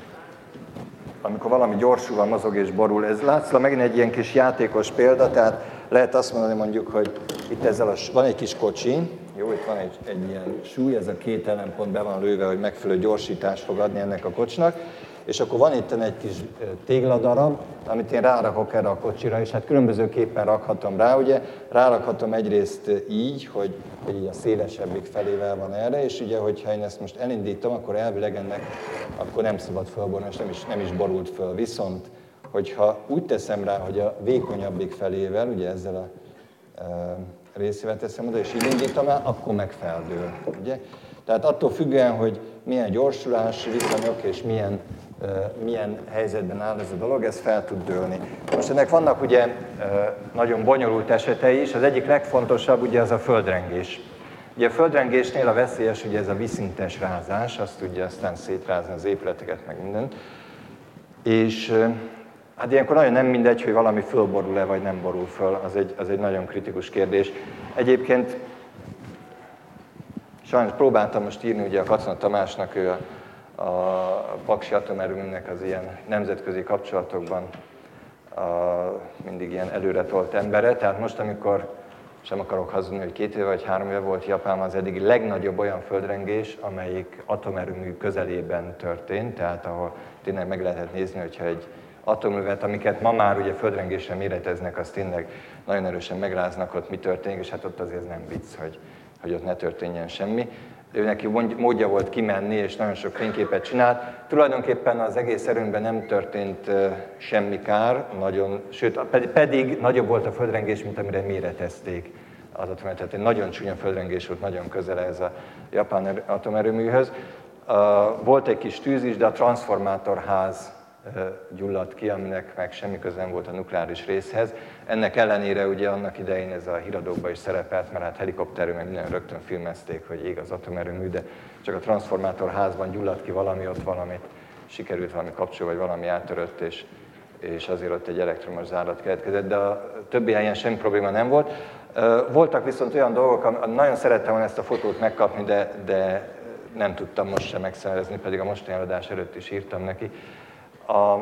amikor valami gyorsulva mozog és borul, ez látszólag megint egy ilyen kis játékos példa, tehát lehet azt mondani mondjuk, hogy itt ezzel a, van egy kis kocsi, jó, itt van egy, egy ilyen súly, ez a két ellenpont be van lőve, hogy megfelelő gyorsítást fog adni ennek a kocsnak, és akkor van itt egy kis tégladarab, amit én rárakok erre a kocsira, és hát különbözőképpen rakhatom rá, ugye, rárakhatom egyrészt így, hogy, hogy így a szélesebbik felével van erre, és ugye, hogyha én ezt most elindítom, akkor elvileg ennek, akkor nem szabad fölborulni, és nem is, nem is borult föl. Viszont, hogyha úgy teszem rá, hogy a vékonyabbik felével, ugye ezzel a e, részével teszem oda, és így indítom el, akkor meg feldől, ugye. Tehát attól függően, hogy milyen gyorsulási viszonyok és milyen, uh, milyen helyzetben áll ez a dolog, ez fel tud dőlni. Most ennek vannak ugye uh, nagyon bonyolult esetei is, az egyik legfontosabb ugye az a földrengés. Ugye a földrengésnél a veszélyes ugye ez a vízszintes rázás, azt tudja aztán szétrázni az épületeket, meg mindent. És uh, hát ilyenkor nagyon nem mindegy, hogy valami fölborul-e, vagy nem borul föl, az egy, az egy nagyon kritikus kérdés. Egyébként sajnos próbáltam most írni ugye a Katona Tamásnak, ő a, a Paksi Atomerőműnek az ilyen nemzetközi kapcsolatokban a, mindig ilyen előretolt embere. Tehát most, amikor sem akarok hazudni, hogy két éve vagy három éve volt Japánban az eddigi legnagyobb olyan földrengés, amelyik atomerőmű közelében történt, tehát ahol tényleg meg lehetett nézni, hogyha egy atomművet, amiket ma már ugye földrengésre méreteznek, az tényleg nagyon erősen megráznak, ott mi történik, és hát ott azért nem vicc, hogy hogy ott ne történjen semmi. Ő neki módja volt kimenni, és nagyon sok fényképet csinált. Tulajdonképpen az egész erőmben nem történt semmi kár, nagyon, sőt, pedig nagyobb volt a földrengés, mint amire méretezték az atomerőművet. Tehát egy nagyon csúnya földrengés volt, nagyon közel ez a japán atomerőműhöz. Volt egy kis tűz is, de a transformátorház gyulladt ki, aminek meg semmi köze nem volt a nukleáris részhez. Ennek ellenére ugye annak idején ez a híradókban is szerepelt, mert hát helikopterről meg minden rögtön filmezték, hogy ég az atomerőmű, de csak a transformátorházban gyulladt ki valami, ott valamit sikerült valami kapcsol, vagy valami átörött, és, és azért ott egy elektromos zárat keletkezett, de a többi helyen semmi probléma nem volt. Voltak viszont olyan dolgok, nagyon szerettem volna ezt a fotót megkapni, de, de nem tudtam most sem megszerezni, pedig a mostani előadás előtt is írtam neki. A,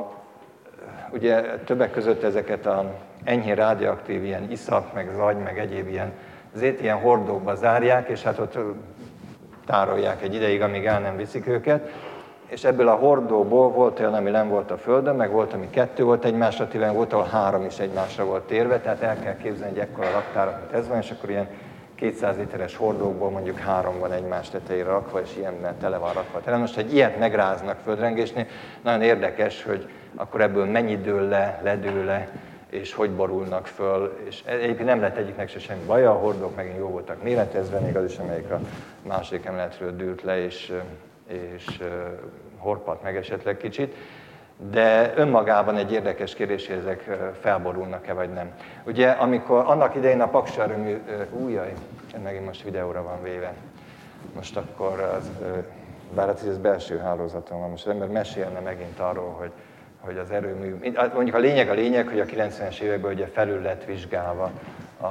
ugye többek között ezeket a enyhén rádióaktív ilyen iszap, meg zagy, meg egyéb ilyen zét ilyen hordókba zárják, és hát ott tárolják egy ideig, amíg el nem viszik őket. És ebből a hordóból volt olyan, ami nem volt a Földön, meg volt, ami kettő volt egymásra téve, volt, ahol három is egymásra volt térve, tehát el kell képzelni egy ekkora raktárat, mint ez van, és akkor ilyen kétszáz literes hordókból mondjuk három van egymás tetejére rakva, és ilyen tele van rakva. Tehát most egy ilyet megráznak földrengésnél, nagyon érdekes, hogy akkor ebből mennyi dől le, ledől le, és hogy borulnak föl, és egyébként nem lett egyiknek se semmi baja, a hordók megint jó voltak méretezve, még az is, amelyik a másik emeletről dőlt le, és, és horpadt meg esetleg kicsit. De önmagában egy érdekes kérdés, hogy ezek felborulnak-e vagy nem. Ugye, amikor annak idején a Paksi erőmű, újjaj, megint most videóra van véve, most akkor, az, bár ez belső hálózaton van, most az ember mesélne megint arról, hogy, hogy az erőmű, mondjuk a lényeg a lényeg, hogy a kilencvenes években ugye felül lett vizsgálva a,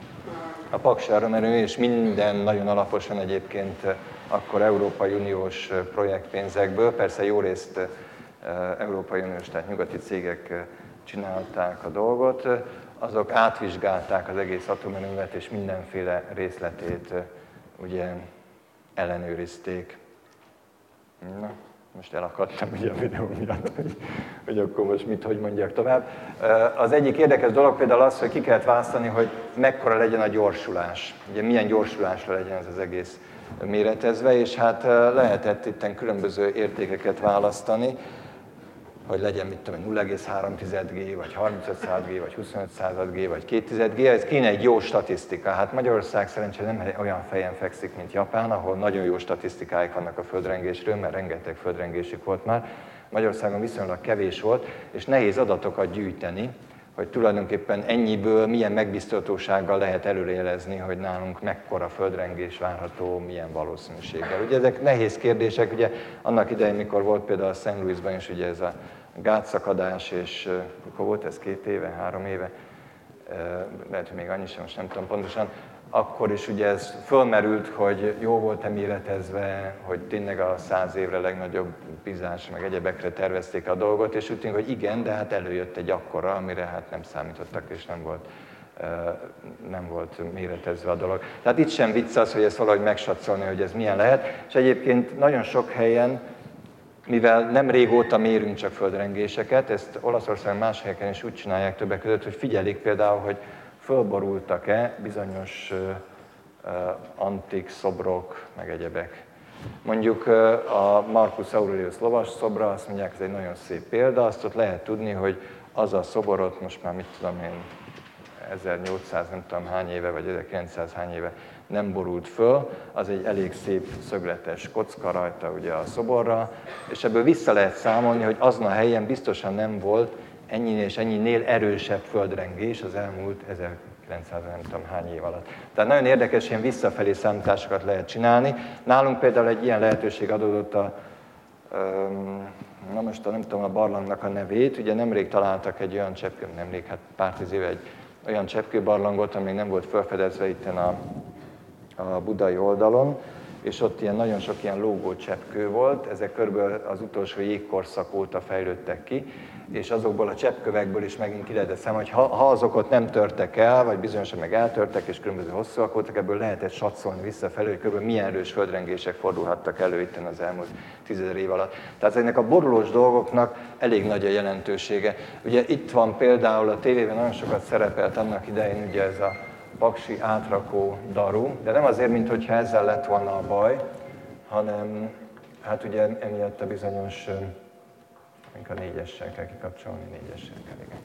a Paksi erőmű, és minden nagyon alaposan egyébként akkor Európai Uniós projektpénzekből, persze jó részt Európai Uniós, tehát nyugati cégek csinálták a dolgot, azok átvizsgálták az egész atomerőművet, és mindenféle részletét ugye ellenőrizték. Na, most elakadtam ugye a videó miatt, hogy, hogy akkor most mit, hogy mondjak tovább. Az egyik érdekes dolog például az, hogy ki kellett választani, hogy mekkora legyen a gyorsulás. Ugye milyen gyorsulásra legyen ez az egész méretezve, és hát lehetett itten különböző értékeket választani, hogy legyen, mit tudom, nulla egész három G, vagy harmincöt század G, vagy huszonöt század G, vagy kétszázad G, ez kéne egy jó statisztika. Hát Magyarország szerencsére nem olyan fejen fekszik, mint Japán, ahol nagyon jó statisztikáik vannak a földrengésről, mert rengeteg földrengésük volt már. Magyarországon viszonylag kevés volt, és nehéz adatokat gyűjteni, hogy tulajdonképpen ennyiből milyen megbiztatósággal lehet előrejelezni, hogy nálunk mekkora földrengés várható, milyen valószínűséggel. Ugye ezek nehéz kérdések, ugye annak idején, mikor volt például a Saint Louisban is ugye ez a gátszakadás, és mikor volt ez két éve, három éve, lehet, hogy még annyi sem, most nem tudom pontosan, akkor is ugye ez fölmerült, hogy jó volt-e méretezve, hogy tényleg a száz évre legnagyobb bizás, meg egyebekre tervezték a dolgot, és úgy tűnik, hogy igen, de hát előjött egy akkora, amire hát nem számítottak, és nem volt, nem volt méretezve a dolog. Tehát itt sem vicc az, hogy ezt valahogy megsatszolni, hogy ez milyen lehet, és egyébként nagyon sok helyen, mivel nem régóta mérünk csak földrengéseket, ezt Olaszország más helyeken is úgy csinálják többek között, hogy figyelik például, hogy fölborultak-e bizonyos uh, antik szobrok, meg egyebek. Mondjuk uh, a Marcus Aurelius lovas szobra, azt mondják, ez egy nagyon szép példa, azt ott lehet tudni, hogy az a szoborot most már mit tudom én, ezernyolcszáz nem tudom hány éve, vagy ezerkilencszáz hány éve nem borult föl, az egy elég szép szögletes kocka rajta ugye a szoborra, és ebből vissza lehet számolni, hogy azon a helyen biztosan nem volt ennyinél és ennyinél erősebb földrengés az elmúlt ezerkilencszáz nem tudom hány év alatt. Tehát nagyon érdekes ilyen visszafelé számításokat lehet csinálni. Nálunk például egy ilyen lehetőség adódott a, na most a, nem tudom a barlangnak a nevét, ugye nemrég találtak egy olyan cseppkő, nemrég, hát pár tíz éve egy olyan cseppkőbarlangot, ami még nem volt felfedezve itten a, a budai oldalon, és ott ilyen nagyon sok ilyen lógó cseppkő volt, ezek körülbelül az utolsó jégkorszak óta fejlődtek ki, és azokból a cseppkövekből is megint ki lehetett számolni, hogy ha, ha azok ott nem törtek el, vagy bizonyosan meg eltörtek, és különböző hosszúak voltak, ebből lehetett satszolni visszafelé, hogy kb. Milyen erős földrengések fordulhattak elő itten az elmúlt tízezer év alatt. Tehát ezeknek a borulós dolgoknak elég nagy a jelentősége. Ugye itt van például a tévében nagyon sokat szerepelt annak idején ugye ez a paksi átrakó daru, de nem azért, mintha ezzel lett volna a baj, hanem hát ugye emiatt a bizonyos, a négyessel kell kikapcsolni, négyessel kell, igen.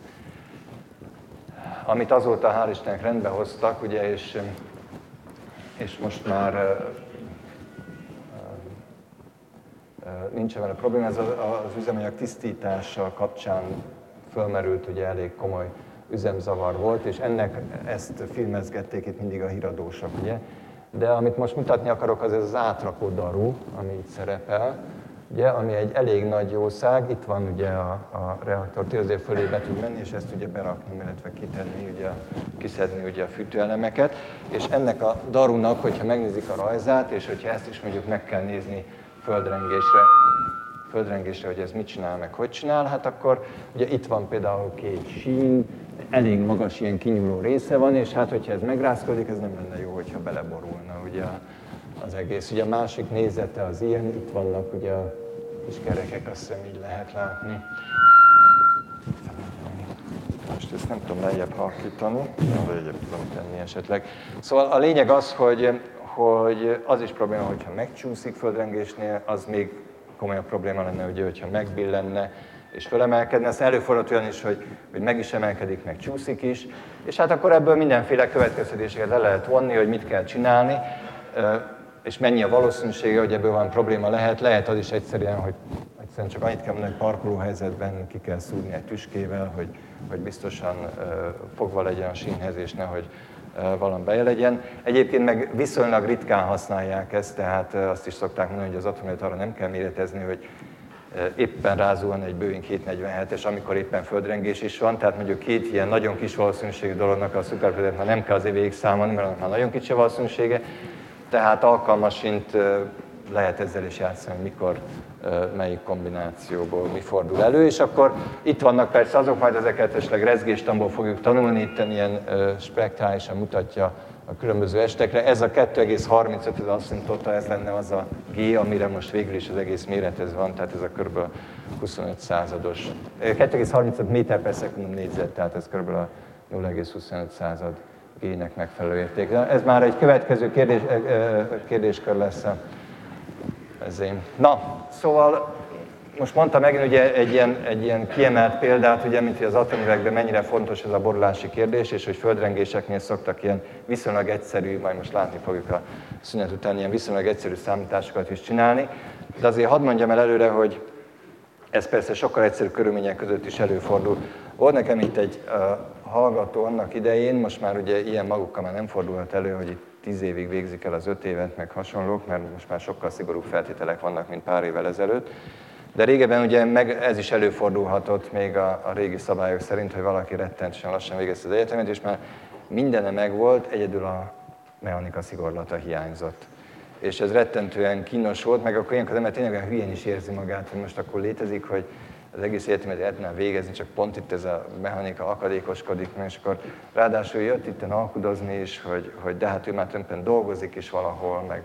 Amit azóta hál' Istennek rendbe hoztak, ugye, és, és most már nincsen vele probléma. Ez az üzemanyag tisztítása kapcsán fölmerült, ugye elég komoly üzemzavar volt, és ennek ezt filmezgették itt mindig a híradósok, ugye. De amit most mutatni akarok, az ez az átrakó daru, ami itt szerepel, ugye, ami egy elég nagy jószág. Itt van ugye a, a reaktor, azért fölé be tud menni, és ezt ugye berakni, illetve kitenni, ugye, kiszedni ugye a fűtőelemeket. És ennek a darunak, hogyha megnézik a rajzát, és hogyha ezt is mondjuk meg kell nézni földrengésre, földrengésre, hogy ez mit csinál, meg hogy csinál, hát akkor ugye itt van például két sín, elég magas ilyen kinyúló része van, és hát hogyha ez megrázkodik, ez nem lenne jó, hogyha beleborulna ugye az egész. Ugye a másik nézete az ilyen, itt vannak ugye a kis kerekek, azt hiszem így lehet látni. Most ezt nem tudom lejjebb halkítani, lejjebb tudom tenni esetleg. Szóval a lényeg az, hogy, hogy az is probléma, hogyha megcsúszik földrengésnél, az még komolyabb probléma lenne, ugye, hogyha megbillenne és fölemelkedne. Aztán előfordult olyan is, hogy, hogy meg is emelkedik, meg csúszik is, és hát akkor ebből mindenféle következtetéseket le lehet vonni, hogy mit kell csinálni, és mennyi a valószínűsége, hogy ebből van probléma lehet. Lehet az is egyszerűen, hogy egyszerűen csak annyit kell mondani, hogy parkolóhelyzetben ki kell szúrni egy tüskével, hogy, hogy biztosan fogva legyen a sínhez, és nehogy valami beje legyen. Egyébként meg viszonylag ritkán használják ezt, tehát azt is szokták mondani, hogy az atomerőt arra nem kell méretezni, hogy éppen rázuhan egy Boeing hétszáznegyvenhetes, amikor éppen földrengés is van, tehát mondjuk két ilyen nagyon kis valószínűségű dolognak a szuperpredatnak nem kell azért végig számolni, mert annak már nagyon kicsi valószínűsége, tehát alkalmasint lehet ezzel is játszani, hogy mikor, melyik kombinációból mi fordul elő, és akkor itt vannak persze azok, majd ezeket esetleg rezgéstamból fogjuk tanulni, itt ilyen spektrálisan mutatja a különböző estekre. Ez a kettő egész harmincöt, ez azt mondta, ez lenne az a G, amire most végül is az egész méretez van, tehát ez a kb. huszonöt százados. kettő egész harmincöt méter per szekundum négyzet, tehát ez kb. A nulla egész huszonöt század G-nek megfelelő érték. Ez már egy következő kérdés, kérdéskör lesz ezért. Na, szóval most mondtam megint ugye egy ilyen, egy ilyen kiemelt példát, ugye, mint hogy az atomművekben mennyire fontos ez a borulási kérdés, és hogy földrengéseknél szoktak ilyen viszonylag egyszerű, majd most látni fogjuk a szünet után, ilyen viszonylag egyszerű számításokat is csinálni. De azért hadd mondjam el előre, hogy ez persze sokkal egyszerű körülmények között is előfordul. Volt nekem itt egy uh, hallgató annak idején, most már ugye ilyen magukkal már nem fordulhat elő, hogy itt tíz évig végzik el az öt évet, meg hasonlók, mert most már sokkal szigorúbb feltételek vannak, mint pár évvel ezelőtt. De régebben ugye meg ez is előfordulhatott még a, a régi szabályok szerint, hogy valaki rettentősen lassan végezte az egyetemet, és már mindene megvolt, egyedül a mechanika szigorlata hiányzott. És ez rettentően kínos volt, meg akkor ilyenkor az ember tényleg olyan hülyén is érzi magát, hogy most akkor létezik, hogy az egész egyetemet el tudnám végezni, csak pont itt ez a mechanika akadékoskodik, és akkor ráadásul jött itten alkudozni is, hogy, hogy de hát ő már tulajdonképpen dolgozik is valahol, meg,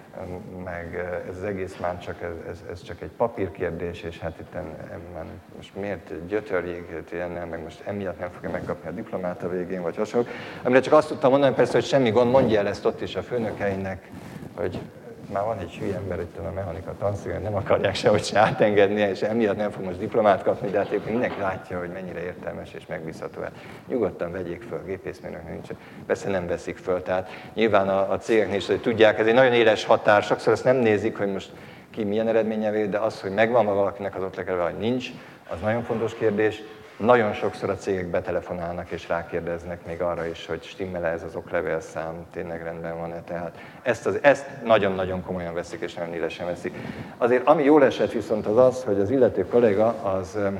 meg ez az egész már csak, ez, ez csak egy papírkérdés, és hát itten most miért gyötörjék ilyennel, meg most emiatt nem fogja megkapni a diplomát a végén, vagy hasonlók. Amire csak azt tudtam mondani, persze, hogy semmi gond, mondja el ezt ott is a főnökeinek, hogy már van egy hülye ember itt a mechanika tanszéken, nem akarják sehogy se átengedni, és emiatt nem fog most diplomát kapni, de hát egyébként mindenki látja, hogy mennyire értelmes és megbízható. Hát nyugodtan vegyék föl, gépészmérnök nincs. Persze nem veszik föl, tehát nyilván a, a cégeknél is, hogy tudják, ez egy nagyon éles határ, sokszor azt nem nézik, hogy most ki milyen eredménye vél, de az, hogy megvan valakinek az ott lekerül, vagy nincs, az nagyon fontos kérdés. Nagyon sokszor a cégek betelefonálnak és rákérdeznek még arra is, hogy stimmel-e ez az oklevélszám, tényleg rendben van-e. Tehát ezt, az, ezt nagyon-nagyon komolyan veszik és nagyon élesen veszik. Azért ami jól esett viszont az az, hogy az illető kolléga az, um,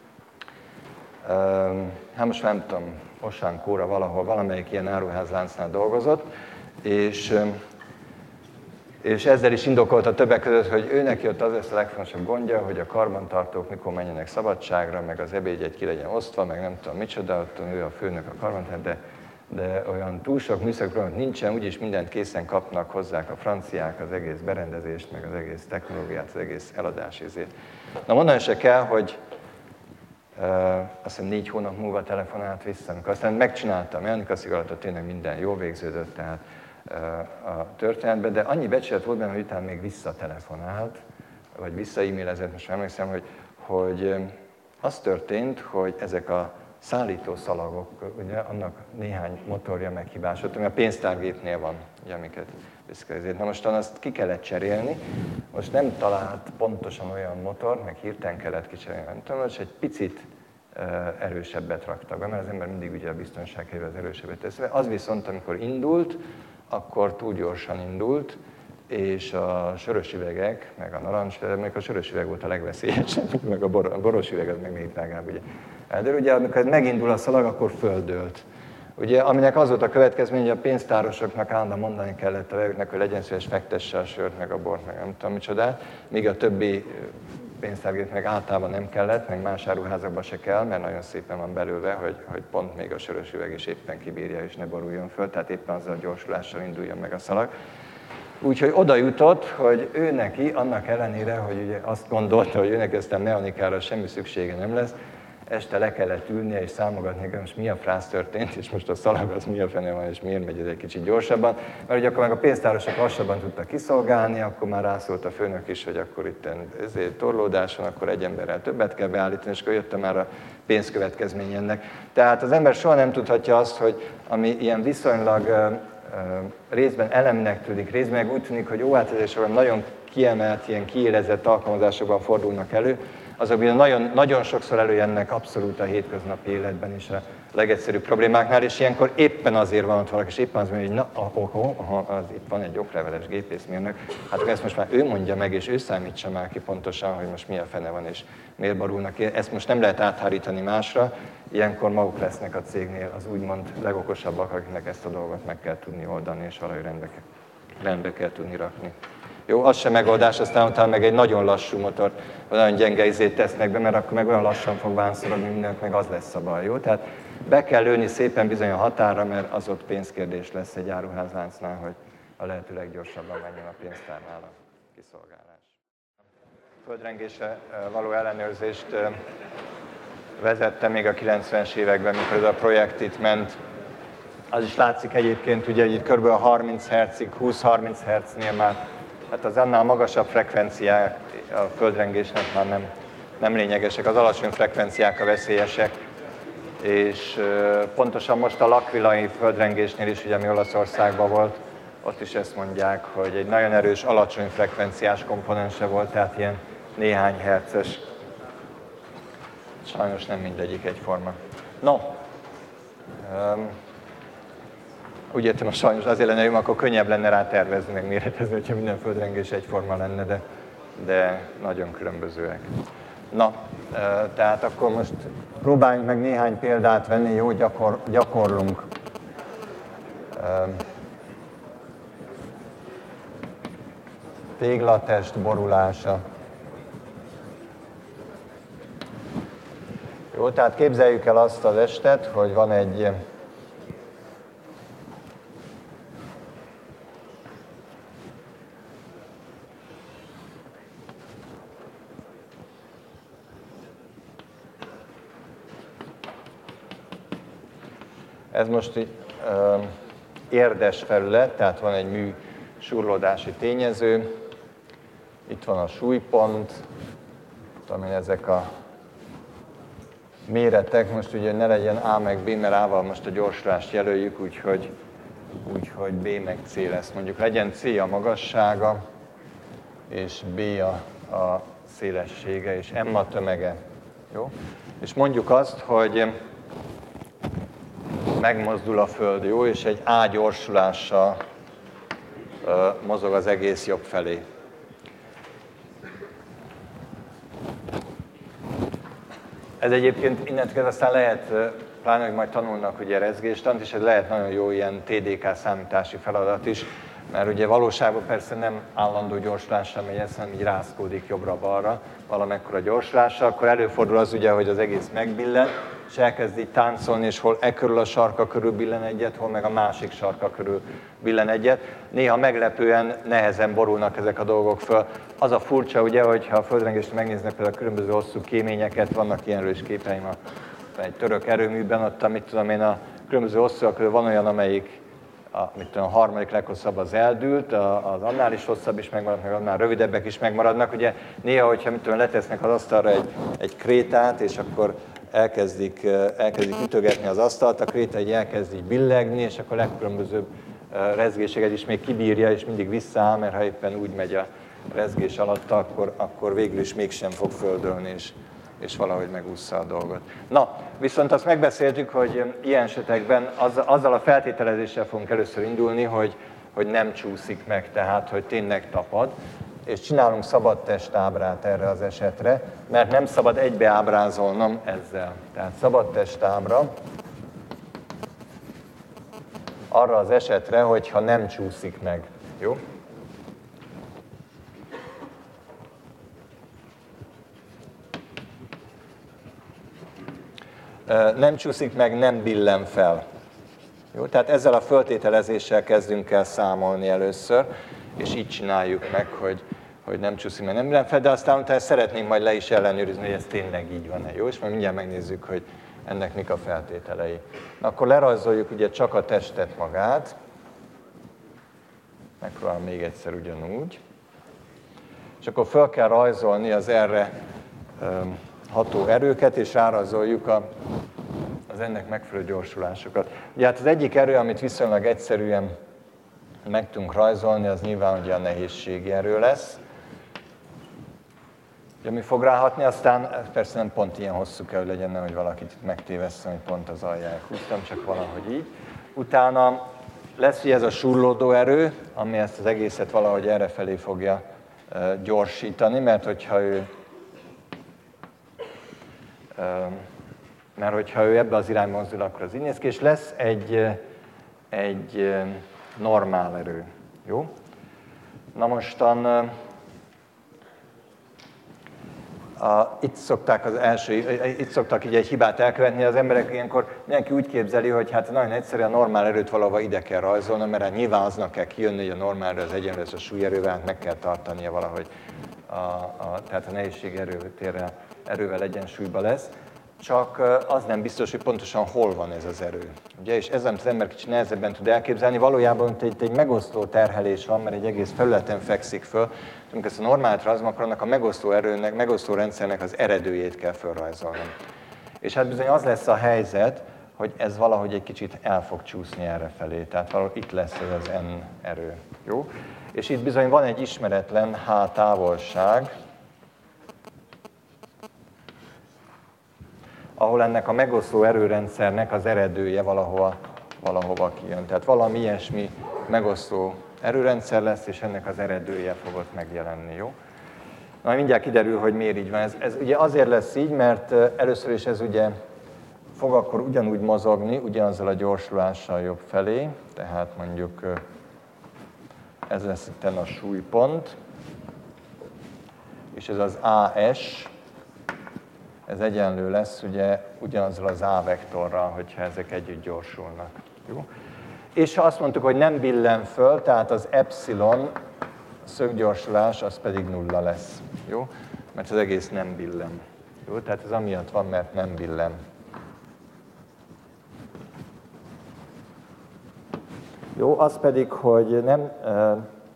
um, hát most nem tudom, Osánkóra valahol, valamelyik ilyen áruházláncnál dolgozott, és um, és ezzel is indokolta többek között, hogy őnek jött az lesz a legfontosabb gondja, hogy a karbantartók mikor menjenek szabadságra, meg az ebédjegy ki legyen osztva, meg nem tudom micsoda, ott ő a főnök a karbantartó, de, de olyan túl sok műszaki problémát nincsen, úgyis mindent készen kapnak, hozzák a franciák az egész berendezést, meg az egész technológiát, az egész eladásizét. Na mondani se kell, hogy uh, azt hiszem négy hónap múlva telefonált vissza, amikor aztán megcsinálta a mechanika szigorlatot, tényleg minden jól végződött, tehát a történetben, de annyi becsület volt benne, hogy utána még visszatelefonált, vagy vissza-e-mailezett, most emlékszem, hogy, hogy az történt, hogy ezek a szállító szalagok, ugye, annak néhány motorja meghibásodott, ami a pénztárgépnél van, ugye, amiket Na most azt ki kellett cserélni, most nem talált pontosan olyan motor, meg hirtelen kellett kicserélni, nem tudom, és egy picit erősebbet raktak be, mert az ember mindig ugye a biztonság helyre az erősebbet tesz. Az viszont, amikor indult, akkor túl gyorsan indult, és a sörös üvegek, meg a narancs, meg a sörös üveg volt a legveszélyesebb, meg a, bor, a boros üveg az meg még drágább, ugye. De ugye, amikor megindul a szalag, akkor földölt. Ugye, aminek az volt a következmény, hogy a pénztárosoknak állandóan mondani kellett a vevőknek, hogy legyen szíves, fektesse a sört, meg a bort, meg nem tudom micsodát, míg a többi pénztárgép meg általában nem kellett, meg más áruházakban se kell, mert nagyon szépen van belőle, hogy, hogy pont még a sörös üveg is éppen kibírja és ne boruljon föl, tehát éppen azzal a gyorsulással induljon meg a szalag. Úgyhogy oda jutott, hogy ő neki, annak ellenére, hogy ugye azt gondolta, hogy őnek aztán mechanikára semmi szüksége nem lesz, este le kellett ülnie és számogatni, hogy most mi a frász történt, és most a szalag az mi a fene van, és miért megy ez egy kicsit gyorsabban. Mert ugye akkor meg a pénztárosok lassabban tudtak kiszolgálni, akkor már rászólt a főnök is, hogy akkor itt ezért torlódás van, akkor egy emberrel többet kell beállítani, és akkor jött már a pénzkövetkezmény ennek. Tehát az ember soha nem tudhatja azt, hogy ami ilyen viszonylag uh, uh, részben elemnek tűnik, részben meg úgy tűnik, hogy ó, hát ezek nagyon kiemelt, ilyen kiélezett alkalmazásokban fordulnak elő, azok nagyon, nagyon sokszor előjönnek abszolút a hétköznapi életben is a legegyszerűbb problémáknál, és ilyenkor éppen azért van ott valaki, és éppen az mondja, hogy na, oh, oh, oh, az itt van egy okleveles gépészmérnök, hát akkor ezt most már ő mondja meg, és ő számítsa már ki pontosan, hogy most mi a fene van, és miért borulnak. Ezt most nem lehet áthárítani másra, ilyenkor maguk lesznek a cégnél az úgymond legokosabbak, akiknek ezt a dolgot meg kell tudni oldani, és valahogy rendbe kell, rendbe kell tudni rakni. Jó, az sem megoldás, aztán utána meg egy nagyon lassú motort, vagy nagyon gyenge izét tesznek be, mert akkor meg olyan lassan fog vánszorodni mindent, meg az lesz a baj, jó? Tehát be kell lőni szépen bizony a határa, mert az ott pénzkérdés lesz egy áruházláncnál, hogy a lehető leggyorsabban menjen a pénztárnál a kiszolgálás. Földrengésre való ellenőrzést vezettem még a kilencvenes években, mikor ez a projekt itt ment. Az is látszik egyébként, ugye, hogy itt kb. harminc hertzig, húsz-harminc hertznél már, hát az annál magasabb frekvenciák a földrengésnek már nem, nem lényegesek, az alacsony frekvenciák a veszélyesek, és pontosan most a L'Aquilai földrengésnél is, ugye, ami Olaszországban volt, ott is ezt mondják, hogy egy nagyon erős, alacsony frekvenciás komponense volt, tehát ilyen néhány hertzes. Sajnos nem mindegyik egyforma. No, um, úgy értem, a sajnos azért lenne jó, akkor könnyebb lenne rá tervezni, meg méretezni, hogyha minden földrengés egyforma lenne, de, de nagyon különbözőek. Na, tehát akkor most próbáljunk meg néhány példát venni, jó, gyakor, gyakorlunk. Téglatest borulása. Jó, tehát képzeljük el azt az estet, hogy van egy ez most így ö, érdes felület, tehát van egy mű surlódási tényező, itt van a súlypont, amin ezek a méretek, most ugye ne legyen A meg B, mert A-val most a gyorsulást jelöljük, úgyhogy, úgyhogy B meg C lesz. Mondjuk legyen C a magassága, és B a, a szélessége, és M a tömege. Jó? És mondjuk azt, hogy megmozdul a Föld, jó, és egy A gyorsulással ö, mozog az egész jobb felé. Ez egyébként innentől aztán lehet, pláne, hogy majd tanulnak ugye rezgéstant, és ez lehet nagyon jó ilyen té dé ká számítási feladat is, mert ugye valóságban persze nem állandó gyorsulással megy ez, hanem így rázkódik jobbra-balra valamekkora gyorsulással, akkor előfordul az ugye, hogy az egész megbillen, és elkezd így táncolni, és hol e körül a sarka körül billen egyet, hol meg a másik sarka körül billen egyet. Néha meglepően nehezen borulnak ezek a dolgok föl. Az a furcsa, ugye, hogyha a földrengést megnéznek, például a különböző hosszú kéményeket, vannak ilyen erős képeim a, egy török erőműben, ott, mit tudom én, a különböző hosszúak közül van olyan, amelyik a, mit tudom, a harmadik leghosszabb az eldült, az annál is hosszabb is megmarad, meg annál rövidebbek is megmaradnak. Ugye néha, hogyha mit tudom, letesznek az asztalra egy, egy krétát, és akkor elkezdik, elkezdik ütögetni az asztalt, a kréta így elkezd így billegni, és akkor legkülönbözőbb rezgéseket is még kibírja, és mindig visszaáll, mert ha éppen úgy megy a rezgés alatt, akkor, akkor végül is mégsem fog földölni, és, és valahogy megúszza a dolgot. Na, viszont azt megbeszéltük, hogy ilyen esetekben az, azzal a feltételezéssel fogunk először indulni, hogy, hogy nem csúszik meg, tehát hogy tényleg tapad, és csinálunk szabad testábrát erre az esetre, mert nem szabad egybe ábrázolnom ezzel. Tehát szabad testábra arra az esetre, hogyha nem csúszik meg. Jó? Nem csúszik meg, nem billen fel. Jó? Tehát ezzel a föltételezéssel kezdünk el számolni először, és így csináljuk meg, hogy, hogy nem csúszik meg, nem billen fel, de aztán utána szeretném majd le is ellenőrizni, hogy ez tényleg így van-e. Jó? És majd mindjárt megnézzük, hogy ennek mik a feltételei. Akkor lerajzoljuk ugye csak a testet magát. Megpróbálom még egyszer ugyanúgy. És akkor fel kell rajzolni az erre um, ható erőket, és rárajzoljuk a, az ennek megfelelő gyorsulásokat. Ugye hát az egyik erő, amit viszonylag egyszerűen meg tudunk rajzolni, az nyilván ugye a nehézségi erő lesz. Ugye mi fog ráhatni, aztán persze nem pont ilyen hosszú kell, hogy legyen, nehogy valakit megtévesszem, hogy pont az aljáig húztam, csak valahogy így. Utána lesz ugye ez a surlódó erő, ami ezt az egészet valahogy errefelé fogja gyorsítani, mert hogyha ő mert hogyha ő ebbe az irányba mozdul, akkor az így néz ki, és lesz egy, egy normál erő. Jó? Na mostan a, itt szokták az első, itt szoktak így egy hibát elkövetni, az emberek ilyenkor mindenki úgy képzeli, hogy hát nagyon egyszerű, a normál erőt valahova ide kell rajzolni, mert hát nyilván aznak kell kijönni, hogy a normál erő az egyenlő a súlyerővel, hát meg kell tartania valahogy, a, a, tehát a nehézség erőtérrel, erővel egyensúlyban lesz. Csak az nem biztos, hogy pontosan hol van ez az erő. Ugye? És ezen az ember kicsit nehezebben tud elképzelni, valójában egy, egy megosztó terhelés van, mert egy egész felületen fekszik föl. Amikor ezt a normált rajzolom, akkor annak a megosztó erőnek, megosztó rendszernek az eredőjét kell felrajzolnom. És hát bizony az lesz a helyzet, hogy ez valahogy egy kicsit el fog csúszni errefelé, tehát valahogy itt lesz ez az N erő. Jó? És itt bizony van egy ismeretlen H távolság, ahol ennek a megoszló erőrendszernek az eredője valahova, valahova kijön. Tehát valami ilyesmi megoszló erőrendszer lesz, és ennek az eredője fog ott megjelenni, jó? Na, mindjárt kiderül, hogy miért így van. Ez, ez ugye azért lesz így, mert először is ez ugye fog akkor ugyanúgy mozogni, ugyanazzal a gyorsulással jobb felé, tehát mondjuk ez lesz itt a súlypont, és ez az á es, ez egyenlő lesz ugye ugyanazzal az A-vektorral, hogyha ezek együtt gyorsulnak. Jó? És ha azt mondtuk, hogy nem billen föl, tehát az epsilon szöggyorsulás, az pedig nulla lesz. Jó? Mert az egész nem billen. Jó? Tehát ez amiatt van, mert nem billen. Jó, az pedig, hogy nem... Uh,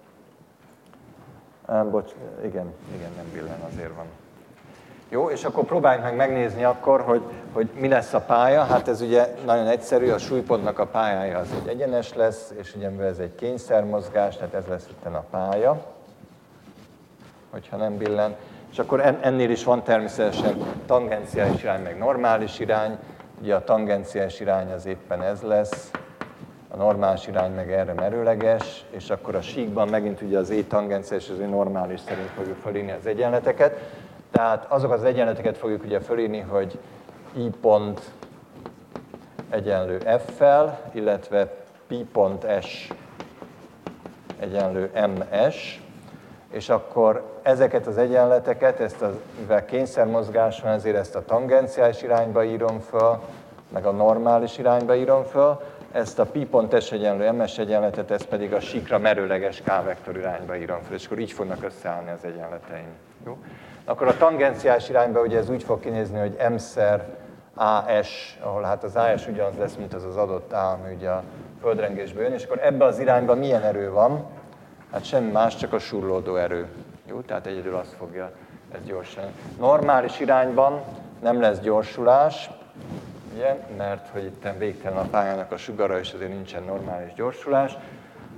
uh, bocs, igen, igen, nem billen, azért van. Jó, és akkor próbáljuk meg megnézni akkor, hogy, hogy mi lesz a pálya. Hát ez ugye nagyon egyszerű, a súlypontnak a pályája az egy egyenes lesz, és ugye mivel ez egy kényszermozgás, tehát ez lesz itt a pálya, hogyha nem billen. És akkor ennél is van természetesen tangenciális irány, meg normális irány. Ugye a tangenciális irány az éppen ez lesz, a normális irány meg erre merőleges, és akkor a síkban megint ugye az E tangenciális, az normális szerint fogjuk felírni az egyenleteket. Tehát azokat az egyenleteket fogjuk ugye fölírni, hogy I pont egyenlő F-fel, illetve Pi pont S egyenlő M S, és akkor ezeket az egyenleteket, ezt a, mivel kényszermozgás van, ezért ezt a tangenciális irányba írom föl, meg a normális irányba írom föl, ezt a Pi pont S egyenlő M S egyenletet, ezt pedig a síkra merőleges K-vektor irányba írom föl, és akkor így fognak összeállni az egyenleteim. Jó? Akkor a tangenciás irányba ugye ez úgy fog kinézni, hogy M-szer á es, ahol hát az á es ugyanaz lesz, mint az az adott A, ami ugye a földrengésből jön, és akkor ebbe az irányba milyen erő van? Hát semmi más, csak a surlódó erő. Jó? Tehát egyedül azt fogja ez gyorsan. Normális irányban nem lesz gyorsulás, ugye? Mert hogy itt végtelen a pályának a sugara, és azért nincsen normális gyorsulás.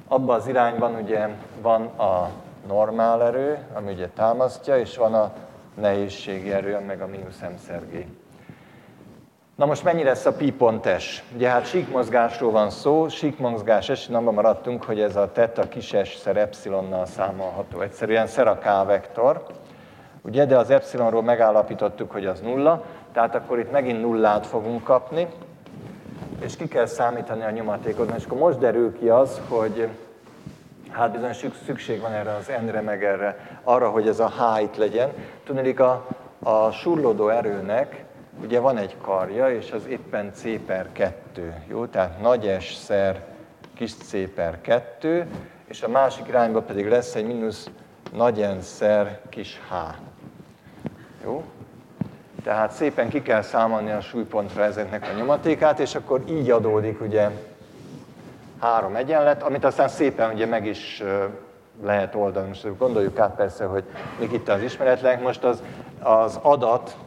Abban az irányban ugye van a normál erő, ami ugye támasztja, és van a nehézségi erő, meg a mínusz m szer g. Na most mennyi lesz a pi pont s? Ugye hát síkmozgásról van szó, síkmozgás esetén abban maradtunk, hogy ez a teta kis s szer epszilonnal számolható. Egyszerűen szer a k vektor, ugye, de az epszilonról megállapítottuk, hogy az nulla, tehát akkor itt megint nullát fogunk kapni, és ki kell számítani a nyomatékot. És akkor most derül ki az, hogy hát bizony szükség van erre az n-re, meg erre, arra, hogy ez a h itt legyen. Tudnék, a, a surlódó erőnek ugye van egy karja, és az éppen c per kettő, jó? Tehát nagy S szer kis c per kettő, és a másik irányba pedig lesz egy mínusz nagy N szer kis h. Jó? Tehát szépen ki kell számolni a súlypontra ezeknek a nyomatékát, és akkor így adódik ugye három egyenlet, amit aztán szépen ugye meg is lehet oldani. Most gondoljuk át persze, hogy még itt az ismeretlenek. Most az, az adat,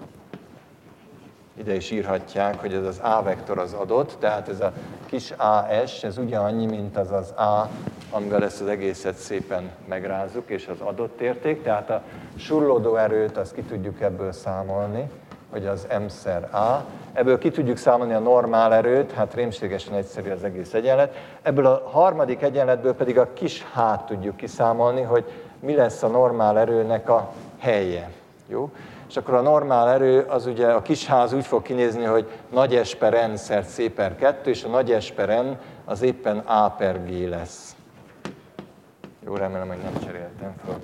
ide is írhatják, hogy ez az A vektor az adott, tehát ez a kis á-s, ez ugyanannyi, mint az az A, amivel ezt az egészet szépen megrázzuk, és az adott érték. Tehát a surlódó erőt, azt ki tudjuk ebből számolni, hogy az M szer A. Ebből ki tudjuk számolni a normál erőt, hát rémségesen egyszerű az egész egyenlet. Ebből a harmadik egyenletből pedig a kis h-t tudjuk kiszámolni, hogy mi lesz a normál erőnek a helye. Jó? És akkor a normál erő, az ugye a kis h az úgy fog kinézni, hogy nagy S per N szer C per kettő, és a nagy S per N az éppen A per G lesz. Jó, remélem, hogy nem cseréltem fel.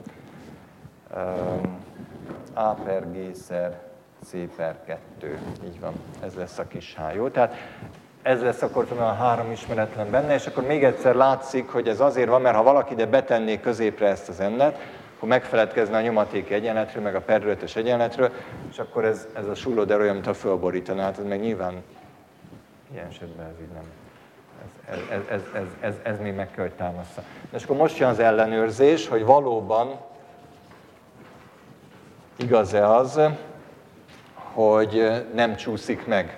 A per G szer C per kettő. Így van, ez lesz a kis h. Jó? Tehát ez lesz akkor a három ismeretlen benne, és akkor még egyszer látszik, hogy ez azért van, mert ha valaki ide betenné középre ezt az n-et, akkor megfeledkezne a nyomatéki egyenletről, meg a perdületes egyenletről, és akkor ez, ez a surlódó erő, amit ha fölborítaná, hát ez meg nyilván ilyen esetben ez így nem. Ez, ez, ez, ez, ez, ez még meg kell, hogy támassza. És akkor most jön az ellenőrzés, hogy valóban igaz-e az, hogy nem csúszik meg.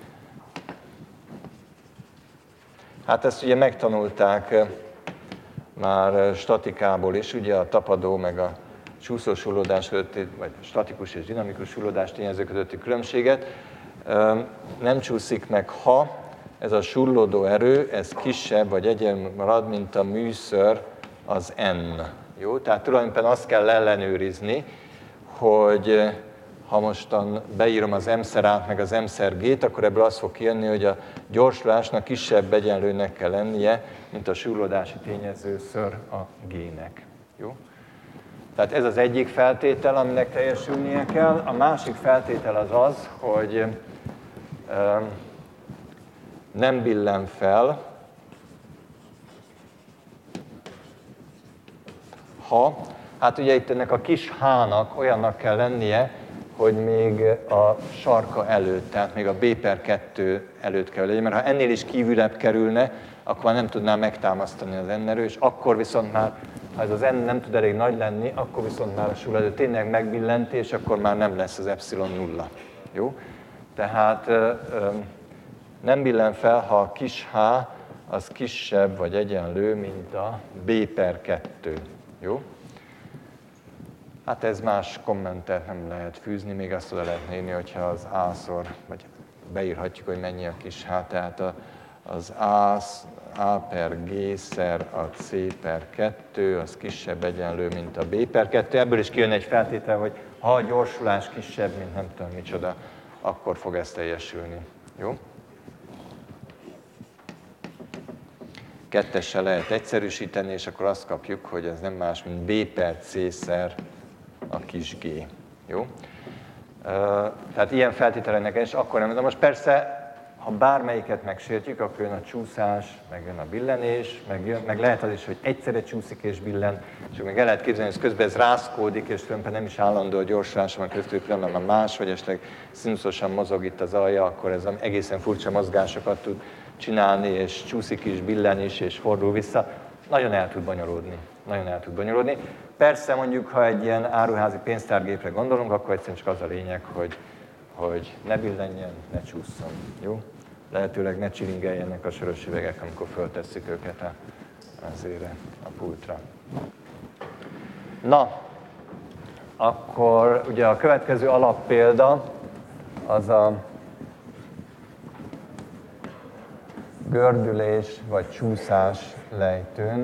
Hát ezt ugye megtanulták már statikából is, ugye a tapadó meg a csúszó surlódás közötti, vagy statikus és dinamikus surlódás tényező közötti különbséget. Nem csúszik meg, ha ez a surlódó erő, ez kisebb vagy egyenlő marad, mint a műször az N. Jó? Tehát tulajdonképpen azt kell ellenőrizni, hogy ha mostan beírom az M szer A-t meg az M szer G-t, akkor ebből az fog kijönni, hogy a gyorsulásnak kisebb egyenlőnek kell lennie, mint a surlódási tényező ször a G-nek. Jó? Tehát ez az egyik feltétel, aminek teljesülnie kell. A másik feltétel az az, hogy nem billen fel, ha, hát ugye itt ennek a kis h-nak olyannak kell lennie, hogy még a sarka előtt, tehát még a B per kettő előtt kell legyen, mert ha ennél is kívülebb kerülne, akkor már nem tudná megtámasztani az n-erő, és akkor viszont már, ha ez az n nem tud elég nagy lenni, akkor viszont már a surlódó tényleg megbillenti, és akkor már nem lesz az epszilon nulla. Jó? Tehát nem billen fel, ha a kis h az kisebb vagy egyenlő, mint a B per kettő. Jó? Hát ez más kommentet nem lehet fűzni, még azt oda lehet írni, hogyha az A-szor, vagy beírhatjuk, hogy mennyi a kis h, tehát az A, A per G szer a C per kettő, az kisebb egyenlő, mint a B per kettő. Ebből is kijön egy feltétel, hogy ha a gyorsulás kisebb, mint nem tudom micsoda, akkor fog ez teljesülni. Jó? Kettessel lehet egyszerűsíteni, és akkor azt kapjuk, hogy ez nem más, mint B per C szer a kis g. Jó? Tehát ilyen feltételeknek is akkor nem. De most persze, ha bármelyiket megsértjük, akkor jön a csúszás, meg jön a billenés, meg, jön, meg lehet az is, hogy egyszerre csúszik és billen, és meg el lehet képzelni, hogy közben ez rászkódik, és tulajdonképpen nem is állandó a gyorsulás, van köztük, hanem más, vagy esetleg színuszosan mozog itt az alja, akkor ez egészen furcsa mozgásokat tud csinálni, és csúszik is, billen is, és fordul vissza. Nagyon el tud bonyolódni. Nagyon el tud bonyolódni. Persze mondjuk, ha egy ilyen áruházi pénztárgépre gondolunk, akkor egyszerűen csak az a lényeg, hogy, hogy ne billenjen, ne csúszson. Jó? Lehetőleg ne csilingeljenek a sörös üvegek, amikor föltesszük őket a, ezért a pultra. Na, akkor ugye a következő alappélda az a gördülés vagy csúszás lejtőn.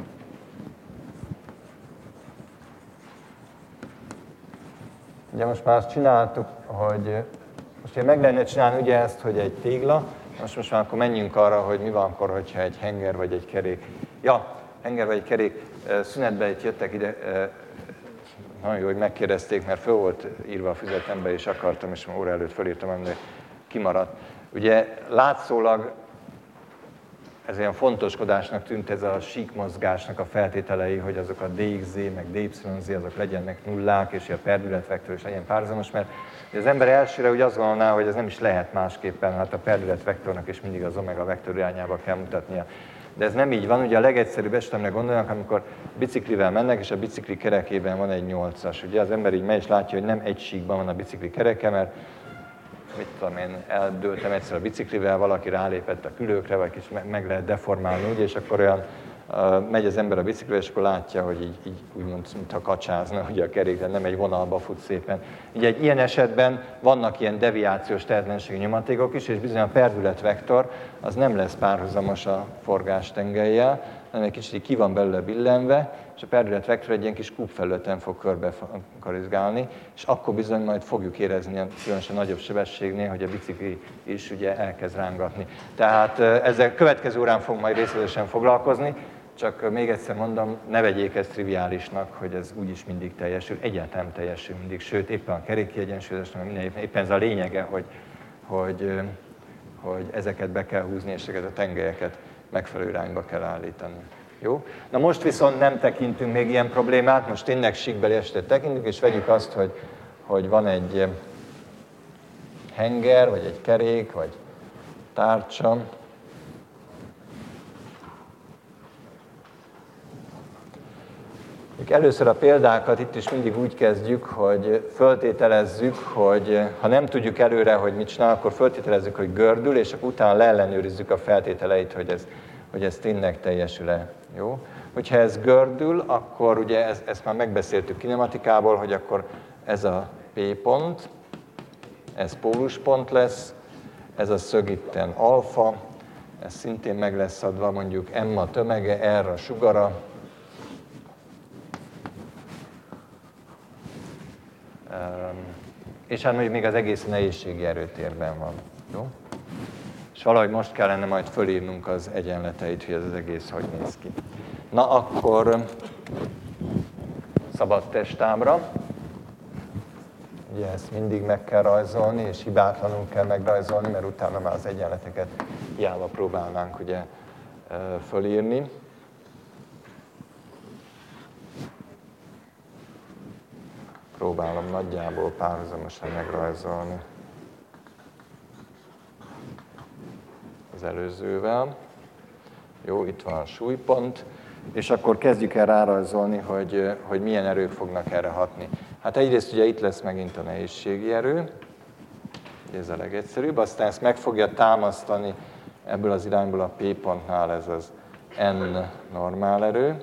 Ugye most már azt csináltuk, hogy most ugye meg lehetne csinálni ugye ezt, hogy egy tégla, most, most már akkor menjünk arra, hogy mi van akkor, hogyha egy henger vagy egy kerék. Ja, henger vagy egy kerék, szünetbe itt jöttek ide, nagyon jó, hogy megkérdezték, mert föl volt írva a füzetembe, és akartam, és óra előtt fölírtam, de kimaradt. Ugye látszólag ez ilyen fontoskodásnak tűnt ez a síkmozgásnak a feltételei, hogy azok a dx, meg dy, azok legyenek nullák, és a perdületvektor is legyen párhuzamos, mert az ember elsőre úgy azt gondolná, hogy ez nem is lehet másképpen, hát a perdületvektornak is mindig az omega vektor irányába kell mutatnia. De ez nem így van, ugye a legegyszerűbb esetemre gondoljanak, amikor biciklivel mennek, és a bicikli kerekében van egy nyolcas. Ugye az ember így megy, és látja, hogy nem egy síkban van a bicikli kereke, mert mit tudom én, eldőltem egyszer a biciklivel, valaki rálépett a külőkre, vagy kicsit meg lehet deformálni, ugye, és akkor olyan uh, megy az ember a biciklivel, és akkor látja, hogy így, így úgymond, mintha kacsázna, ugye a kerék, de nem egy vonalba fut szépen. Ugye egy ilyen esetben vannak ilyen deviációs tehetlenségi nyomatékok is, és bizony a perdületvektor az nem lesz párhuzamos a forgástengelyjel, hanem egy kicsit ki van belőle billenve, és a perdületvektor egy ilyen kis kúpfelületen fog körbe karizgálni, és akkor bizony majd fogjuk érezni, különösen nagyobb sebességnél, hogy a bicikli is ugye elkezd rángatni. Tehát ezzel következő órán fogunk majd részletesen foglalkozni, csak még egyszer mondom, ne vegyék ezt triviálisnak, hogy ez úgyis mindig teljesül, egyáltalán nem teljesül mindig, sőt éppen a kerékkiegyensúlyozásnak minden éppen ez a lényege, hogy, hogy, hogy ezeket be kell húzni, és ezeket a tengelyeket megfelelő irányba kell állítani. Jó? Na most viszont nem tekintünk még ilyen problémát, most tényleg síkbeli esetet tekintünk, és vegyük azt, hogy, hogy van egy henger, vagy egy kerék, vagy tárcsa. Először a példákat itt is mindig úgy kezdjük, hogy föltételezzük, hogy ha nem tudjuk előre, hogy mit csinál, akkor föltételezzük, hogy gördül, és akkor utána leellenőrizzük a feltételeit, hogy ez, hogy ez tényleg teljesül-e. Jó? Hogyha ez gördül, akkor ugye ez, ezt már megbeszéltük kinematikából, hogy akkor ez a P pont, ez póluspont lesz, ez a szög itten alfa, ez szintén meg lesz adva mondjuk M a tömege, R a sugara, és hát mondjuk még az egész nehézségi erőtérben van. Jó? És valahogy most kellene majd fölírnunk az egyenleteit, hogy ez az egész hogy néz ki. Na akkor szabad testábra. Ugye ezt mindig meg kell rajzolni, és hibátlanul kell megrajzolni, mert utána már az egyenleteket hiába próbálnánk ugye fölírni. Próbálom nagyjából párhuzamosan megrajzolni az előzővel. Jó, itt van a súlypont, és akkor kezdjük el rárajzolni, hogy, hogy milyen erők fognak erre hatni. Hát egyrészt ugye itt lesz megint a nehézségi erő, ez a legegyszerűbb, aztán ezt meg fogja támasztani ebből az irányból a P pontnál ez az N normál erő,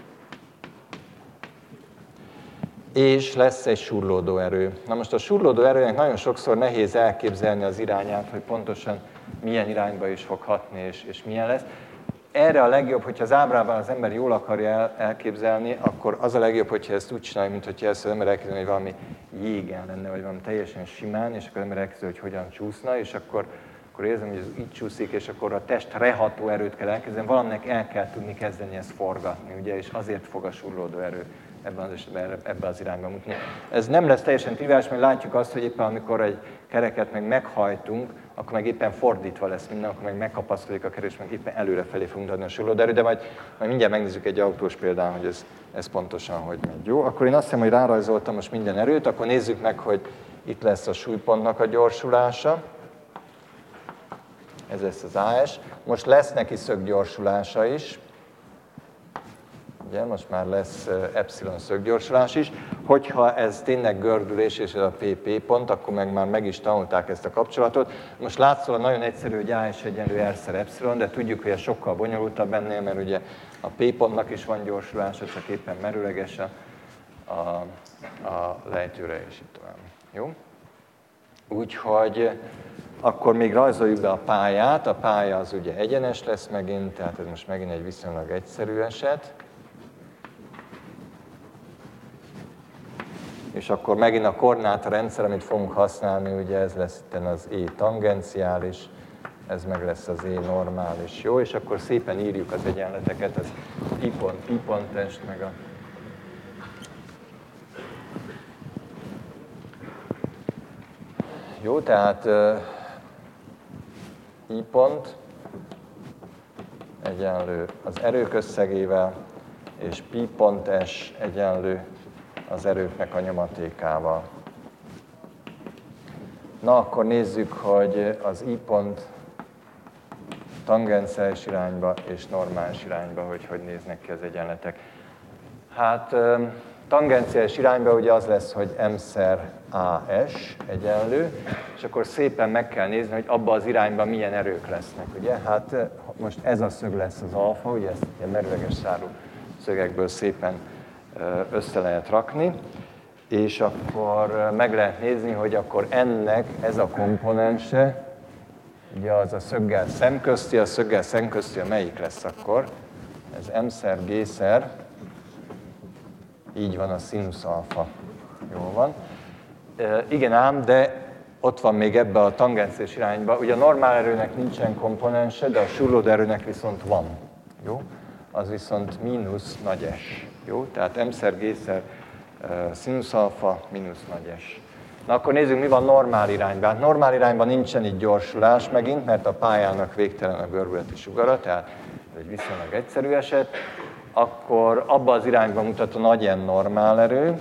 és lesz egy surlódó erő. Na most a surlódó erőnek nagyon sokszor nehéz elképzelni az irányát, hogy pontosan milyen irányba is fog hatni, és, és milyen lesz. Erre a legjobb, hogyha az ábrában az ember jól akarja el, elképzelni, akkor az a legjobb, hogyha ezt úgy csinálja, mint hogyha ezt az ember elképzelni, hogy valami jégen lenne, vagy valami teljesen simán, és akkor az ember elképzelni, hogy hogyan csúszna, és akkor, akkor érzem, hogy ez így csúszik, és akkor a test reható erőt kell elképzelni, valaminek el kell tudni kezdeni ezt forgatni, ugye, és azért fog a surlódó erő ebben az esetben ebben az irányban mutatni. Ez nem lesz teljesen triviális, mert látjuk azt, hogy éppen amikor egy kereket meg meghajtunk, akkor meg éppen fordítva lesz minden, akkor meg megkapaszkodik a kerék, és meg éppen előrefelé fogunk adni a surlódóerőt, de majd, majd mindjárt megnézzük egy autós példán, hogy ez, ez pontosan hogy megy. Jó? Akkor én azt hiszem, hogy rárajzoltam most minden erőt, akkor nézzük meg, hogy itt lesz a súlypontnak a gyorsulása. Ez lesz az á es. Most lesz neki szöggyorsulása is. ugye most már lesz epszilon szöggyorsulás is. Hogyha ez tényleg gördülés és ez a P P pont, akkor meg már meg is tanulták ezt a kapcsolatot. Most látszólag nagyon egyszerű, hogy A S egyenlő R-szer epszilon, de tudjuk, hogy ez sokkal bonyolultabb ennél, mert ugye a P pontnak is van gyorsulása, csak éppen merőleges a, a, a lejtőre, és itt tovább. Jó? Úgyhogy akkor még rajzoljuk be a pályát. A pálya az ugye egyenes lesz megint, tehát ez most megint egy viszonylag egyszerű eset. És akkor megint a koordinátarendszer, amit fogunk használni, ugye ez lesz itt az E tangenciális, ez meg lesz az E normális, jó? És akkor szépen írjuk az egyenleteket, az I pont, I pont-est, meg a jó, tehát uh, I pont egyenlő az erők összegével, és P pont S egyenlő az erőknek a nyomatékával. Na, akkor nézzük, hogy az I pont tangenciális irányba és normális irányba, hogy hogy néznek ki az egyenletek. Hát tangenciális irányba ugye az lesz, hogy M-szer A S egyenlő, és akkor szépen meg kell nézni, hogy abba az irányban milyen erők lesznek, ugye? Hát most ez a szög lesz az alfa, ugye ezt ilyen merőleges szárú szögekből szépen össze lehet rakni, és akkor meg lehet nézni, hogy akkor ennek ez a komponense, ugye az a szöggel szemközti, a szöggel szemközti, a melyik lesz akkor? Ez M-szer G-szer, így van a színusz alfa. Jól van. E, igen ám, de ott van még ebbe a tangenciás irányba. Ugye a normál erőnek nincsen komponense, de a súrlódó erőnek viszont van. Jó? Az viszont mínusz nagy S. Jó? Tehát M-szer G-szer e, színusz alfa mínusz nagy S. Na akkor nézzük, mi van normál irányban. Hát normál irányban nincsen itt gyorsulás megint, mert a pályának végtelen a görbületi sugara, tehát ez egy viszonylag egyszerű eset. Akkor abba az irányba mutat a nagy N normál erő,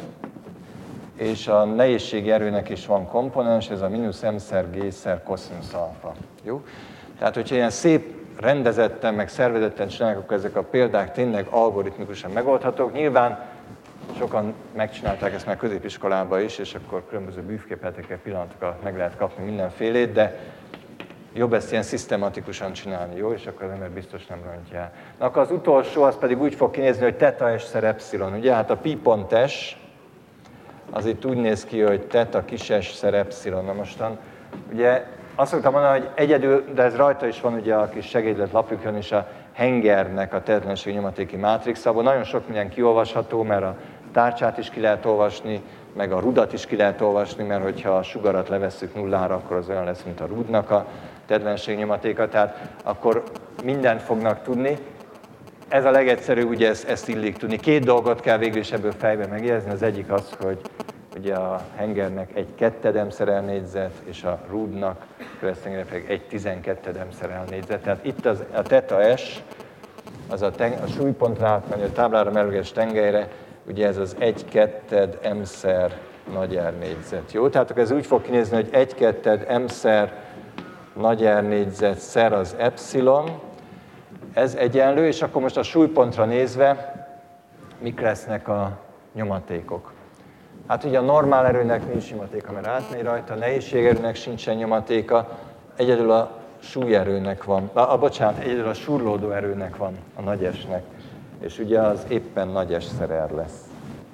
és a nehézségi erőnek is van komponens, ez a mínusz M-szer G-szer koszinusz alfa. Jó? Tehát, hogyha ilyen szép rendezetten, meg szervezetten csinálják, akkor ezek a példák tényleg algoritmikusan megoldhatók. Nyilván sokan megcsinálták ezt már középiskolában is, és akkor különböző bűvképletekkel pillanatok alatt meg lehet kapni mindenfélét, de jobb ezt ilyen szisztematikusan csinálni, jó? És akkor az ember biztos nem rontja el. Na akkor az utolsó, az pedig úgy fog kinézni, hogy teta S-szer epszilon. Ugye hát a pi pont S, az itt úgy néz ki, hogy teta kis S-szer epszilon. Na mostan, ugye azt szoktam mondani, hogy egyedül, de ez rajta is van ugye a kis segédlet lapjukon is a Hengernek a tétlenségi nyomatéki mátrix, abban nagyon sok minden kiolvasható, mert a tárcsát is ki lehet olvasni, meg a rudat is ki lehet olvasni, mert hogyha a sugarat levesszük nullára, akkor az olyan lesz, mint a rudnak a tétlenség nyomatéka, tehát akkor mindent fognak tudni. Ez a legegyszerűbb, ugye ezt, ezt illik tudni. Két dolgot kell végül is ebből fejben megjegyezni. Az egyik az, hogy ugye a Hengernek egy ketted M-szer elnégyzet, és a rudnak következően pedig egy tizenketted M-szer elnégyzet. Tehát itt az, a teta S, az a, ten, a súlypontra átmenő a táblára merőleges tengelyre, ugye ez az egy ketted M-szer nagy R négyzet. Jó? Tehát akkor ez úgy fog kinézni, hogy egy ketted M-szer nagy R négyzet szer az epszilon, ez egyenlő, és akkor most a súlypontra nézve mik lesznek a nyomatékok. Hát ugye a normál erőnek nincs nyomatéka, mert átmegy rajta, a nehézségerőnek sincsen nyomatéka, egyedül a súlyerőnek van, a, a bocsánat, egyedül a súrlódó erőnek van, a nagy S-nek, és ugye az éppen nagy S-szer R lesz.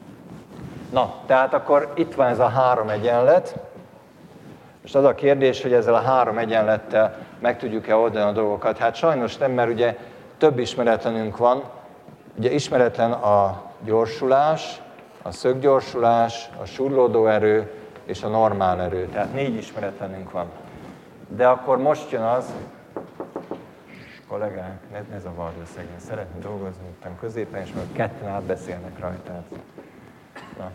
Na, tehát akkor itt van ez a három egyenlet. Most az a kérdés, hogy ezzel a három egyenlettel meg tudjuk-e oldani a dolgokat. Hát sajnos nem, mert ugye több ismeretlenünk van. Ugye ismeretlen a gyorsulás, a szöggyorsulás, a súrlódó erő és a normál erő. Tehát négy ismeretlenünk van. De akkor most jön az, kollégák, ne, ne zavard le szegény, szeretnék dolgozni után középen, és majd ketten átbeszélnek rajta. Na.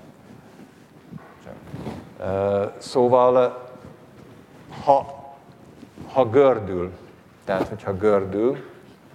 Szóval, ha, ha gördül, tehát hogyha gördül,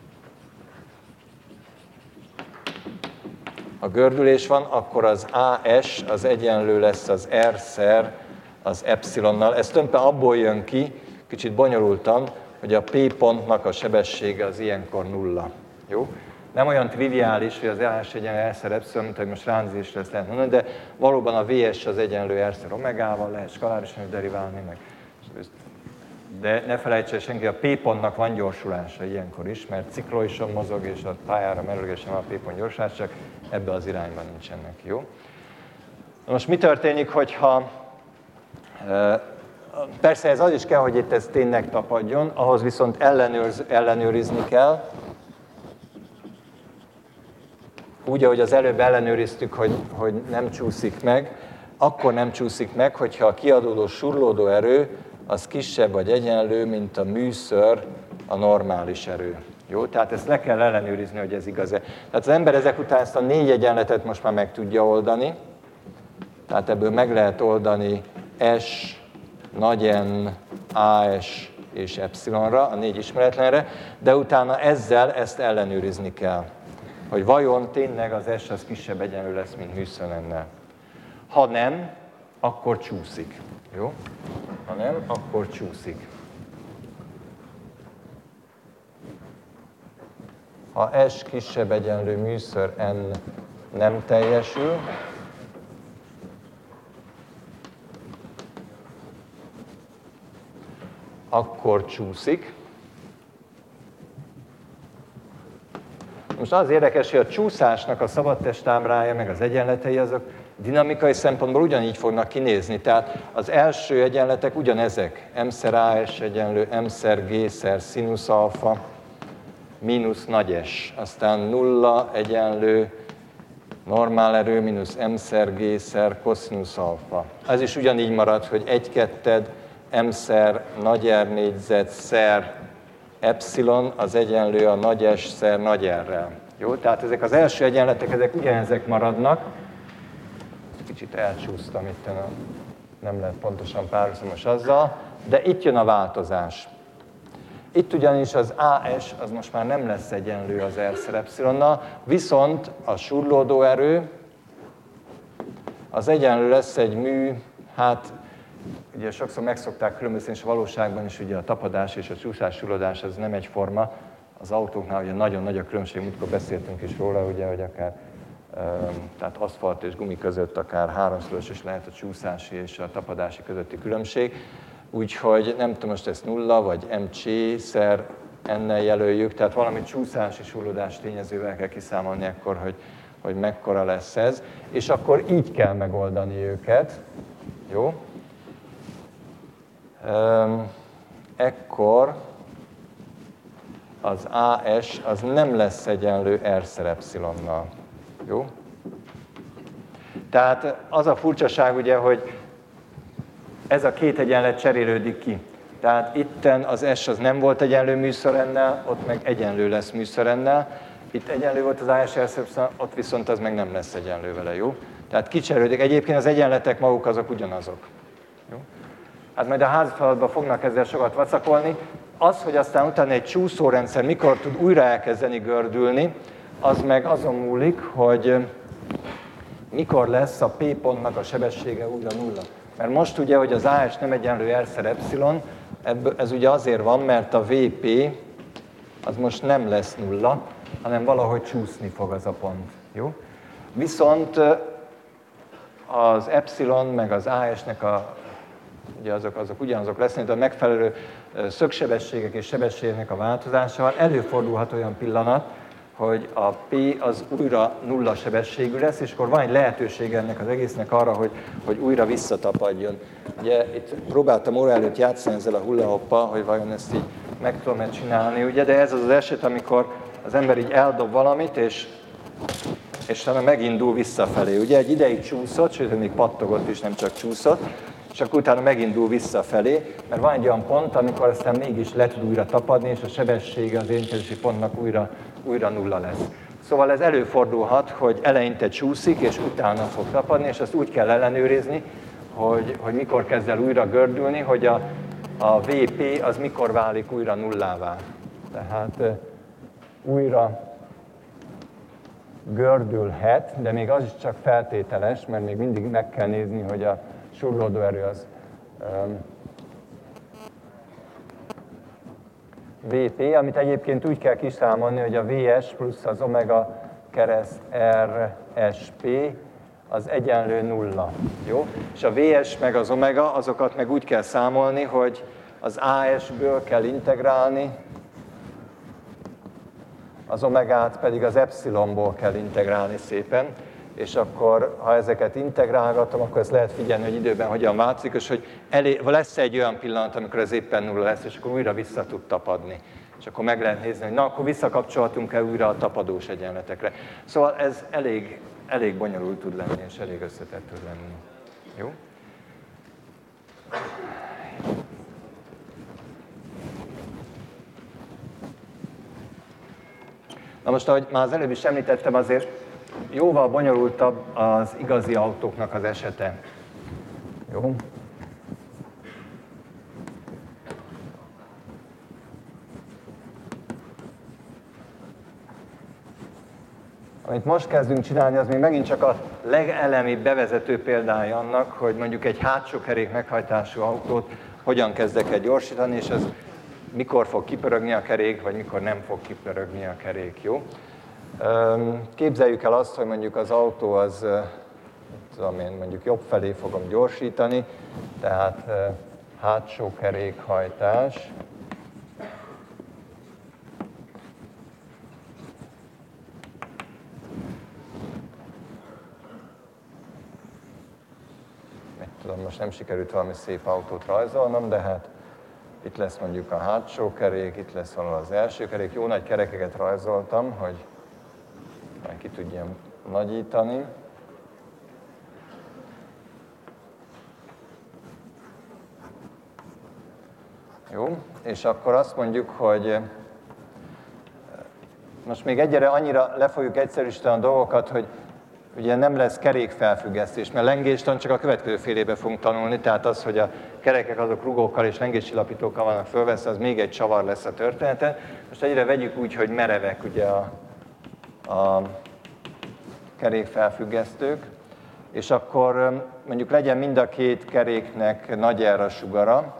ha gördülés van, akkor az á es az egyenlő lesz az R-szer az epszilonnal. Ez tulajdonképpen abból jön ki, kicsit bonyolultan, hogy a P pontnak a sebessége az ilyenkor nulla. Jó? Nem olyan triviális, hogy az á es egyenlő R-szer epszilon, mint hogy most ránzésre ezt lehet mondani, de valóban a vé es az egyenlő R-szer omegával, lehet skalárisan is deriválni meg. De ne felejtse senki, a P-pontnak van gyorsulása ilyenkor is, mert cikloison mozog, és a pályára merülgesen van a P-pont gyorsulás, csak ebbe az irányban nincsenek, jó? Most mi történik, hogyha... Persze ez az is kell, hogy itt ez tényleg tapadjon, ahhoz viszont ellenőrz, ellenőrizni kell. Úgy, ahogy az előbb ellenőriztük, hogy, hogy nem csúszik meg, akkor nem csúszik meg, hogyha a kiadódó surlódó erő az kisebb vagy egyenlő, mint a műször a normális erő. Jó? Tehát ezt le kell ellenőrizni, hogy ez igaz-e. Tehát az ember ezek után ezt a négy egyenletet most már meg tudja oldani. Tehát ebből meg lehet oldani S, nagy N, á es és epszilonra, a négy ismeretlenre, de utána ezzel ezt ellenőrizni kell, hogy vajon tényleg az S az kisebb egyenlő lesz, mint műször lenne. Ha nem, akkor csúszik. Jó? Ha nem, akkor csúszik. Ha S kisebb egyenlő műször N nem teljesül, akkor csúszik. Most az érdekes, hogy a csúszásnak a szabadtestábrája, meg az egyenletei, azok dinamikai szempontból ugyanígy fognak kinézni. Tehát az első egyenletek ugyanezek. M-szer á es egyenlő, M-szer G-szer színusz alfa, mínusz nagy S. Aztán nulla egyenlő, normál erő, mínusz M-szer G-szer koszinusz alfa. Ez is ugyanígy marad, hogy egy ketted, M-szer nagy R négyzet szer epszilon az egyenlő a nagy S szer nagy R-rel. Jó? Tehát ezek az első egyenletek, ezek ugyanezek maradnak. Kicsit elcsúsztam itt, nem lehet pontosan párhuzamos azzal, de itt jön a változás. Itt ugyanis az á es az most már nem lesz egyenlő az R-szer epszilonnal, viszont a surlódó erő az egyenlő lesz egy mű, hát ugye sokszor megszokták különböztetni, és a valóságban is ugye a tapadás és a csúszás-surlódás az nem egyforma. Az autóknál ugye nagyon nagy a különbség, múltkor beszéltünk is róla, ugye, hogy akár tehát aszfalt és gumi között akár háromszoros is lehet a csúszási és a tapadási közötti különbség. Úgyhogy nem tudom, most ezt nulla vagy mc-szer ennel jelöljük, tehát valami csúszási surlódás tényezővel kell kiszámolni akkor, hogy, hogy mekkora lesz ez, és akkor így kell megoldani őket. Jó? Ekkor az á es az nem lesz egyenlő R-szer epszilonnal. Jó? Tehát az a furcsaság ugye, hogy ez a két egyenlet cserélődik ki. Tehát itten az S az nem volt egyenlő műszörennel, ott meg egyenlő lesz műszörennel. Itt egyenlő volt az á es R-szer epszilon, ott viszont az meg nem lesz egyenlő vele, jó? Tehát kicserélődik. Egyébként az egyenletek maguk azok ugyanazok. Jó? Hát majd a házi feladatban fognak ezzel sokat vacakolni. Az, hogy aztán utána egy csúszórendszer mikor tud újra elkezdeni gördülni, az meg azon múlik, hogy mikor lesz a P pontnak a sebessége újra nulla. Mert most ugye, hogy az á es nem egyenlő R-szer epszilon, ez ugye azért van, mert a vé pé az most nem lesz nulla, hanem valahogy csúszni fog az a pont. Jó? Viszont az epszilon meg az á esnek a ugye azok, azok ugyanazok lesznek, de a megfelelő szögsebességek és sebességnek a változásával előfordulhat olyan pillanat, hogy a P az újra nulla sebességű lesz, és akkor van egy lehetőség ennek az egésznek arra, hogy, hogy újra visszatapadjon. Ugye itt próbáltam óra előtt játszani ezzel a hullahoppal, hogy vajon ezt így meg tudom-e csinálni, ugye, de ez az az eset, amikor az ember így eldob valamit, és, és utána megindul visszafelé. Ugye egy ideig csúszott, sőt, még pattogott is, nem csak csúszott, és akkor utána megindul visszafelé, mert van egy olyan pont, amikor aztán mégis le tud újra tapadni, és a sebessége az érintkezési pontnak újra, újra nulla lesz. Szóval ez előfordulhat, hogy eleinte csúszik, és utána fog tapadni, és azt úgy kell ellenőrizni, hogy, hogy mikor kezd el újra gördülni, hogy a, a vé pé az mikor válik újra nullává. Tehát uh, újra gördülhet, de még az is csak feltételes, mert még mindig meg kell nézni, hogy a surlódó erő az um, vé pé, amit egyébként úgy kell kiszámolni, hogy a vé es plusz az omega kereszt er es pé az egyenlő nulla. Jó? És a vé es meg az omega, azokat meg úgy kell számolni, hogy az á es-ből kell integrálni, az omegát pedig az epsilonból kell integrálni szépen, és akkor, ha ezeket integrálgatom, akkor ezt lehet figyelni, hogy időben hogyan változik, és hogy elé, lesz egy olyan pillanat, amikor ez éppen nulla lesz, és akkor újra vissza tud tapadni. És akkor meg lehet nézni, hogy na, akkor visszakapcsolhatunk-e újra a tapadós egyenletekre. Szóval ez elég, elég bonyolult tud lenni, és elég összetett tud lenni. Jó? Na most, ahogy már az előbb is említettem, azért jóval bonyolultabb az igazi autóknak az esete. Jó? Amit most kezdünk csinálni, az még megint csak a legelemibb bevezető példája annak, hogy mondjuk egy hátsó kerék meghajtású autót hogyan kezdek el gyorsítani, és ez mikor fog kipörögni a kerék, vagy mikor nem fog kipörögni a kerék, jó? Képzeljük el azt, hogy mondjuk az autó az, tudom én, mondjuk jobb felé fogom gyorsítani, tehát hátsó kerékhajtás. Mit tudom, most nem sikerült valami szép autót rajzolnom, de hát itt lesz mondjuk a hátsó kerék, itt lesz valahol az első kerék. Jó nagy kerekeket rajzoltam, hogy már ki tudjam nagyítani. Jó, és akkor azt mondjuk, hogy most még egyre annyira le fogjuk egyszerűsíteni a dolgokat, hogy ugye nem lesz kerékfelfüggesztés, mert lengéstan csak a következő fél évben fogunk tanulni, tehát az, hogy a kerekek azok rugókkal és lengéscsillapítókkal vannak fölveszve, az még egy csavar lesz a történeten. Most egyre vegyük úgy, hogy merevek ugye a, a kerékfelfüggesztők, és akkor mondjuk legyen mind a két keréknek nagy R a sugara,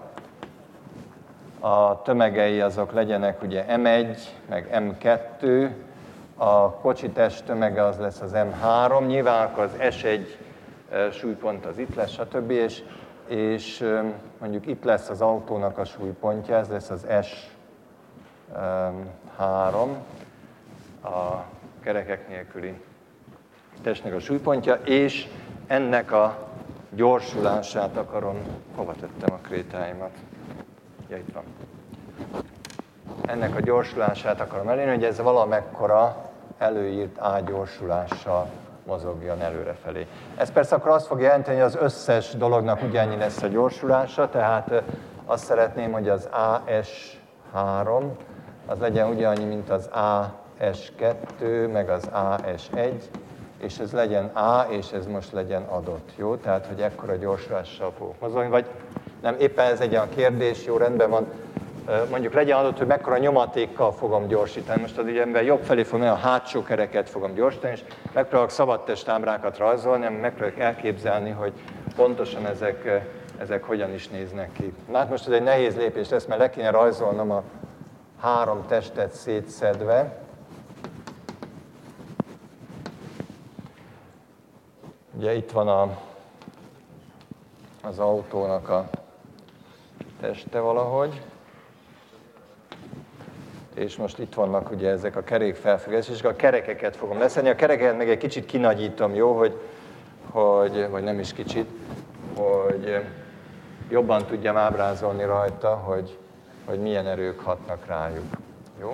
a tömegei azok legyenek ugye em egy, meg em kettő, a kocsi test tömege az lesz az em három, nyilván akkor az es egy súlypont az itt lesz, stb. És, és mondjuk itt lesz az autónak a súlypontja, ez lesz az es három, a kerekek nélküli testnek a súlypontja, és ennek a gyorsulását akarom, hova tettem a krétáimat? Ja, itt van. Ennek a gyorsulását akarom elérni, hogy ez valamekkora előírt A gyorsulással mozogjon előrefelé. Ez persze akkor azt fogja jelenteni, hogy az összes dolognak ugyannyi lesz a gyorsulása, tehát azt szeretném, hogy az á es három az legyen ugyannyi, mint az á es kettő, meg az á es egy, és ez legyen A, és ez most legyen adott, jó? Tehát, hogy ekkora gyorsulással fogok mozogni, vagy nem, éppen ez egy olyan kérdés, jó, rendben van, mondjuk legyen adott, hogy mekkora nyomatékkal fogom gyorsítani. Most az ugye ember jobb felé fogom, a hátsó kereket fogom gyorsítani, és megpróbálok szabadtestábrákat rajzolni, amit megpróbálok elképzelni, hogy pontosan ezek, ezek hogyan is néznek ki. Na hát most ez egy nehéz lépés lesz, mert le kéne rajzolnom a három testet szétszedve. Ugye itt van a, az autónak a teste valahogy, és most itt vannak ugye ezek a kerékfelfüggesztések, és a kerekeket fogom leszedni. A kerekeket meg egy kicsit kinagyítom, jó, hogy, hogy, vagy nem is kicsit, hogy jobban tudjam ábrázolni rajta, hogy, hogy milyen erők hatnak rájuk. Jó?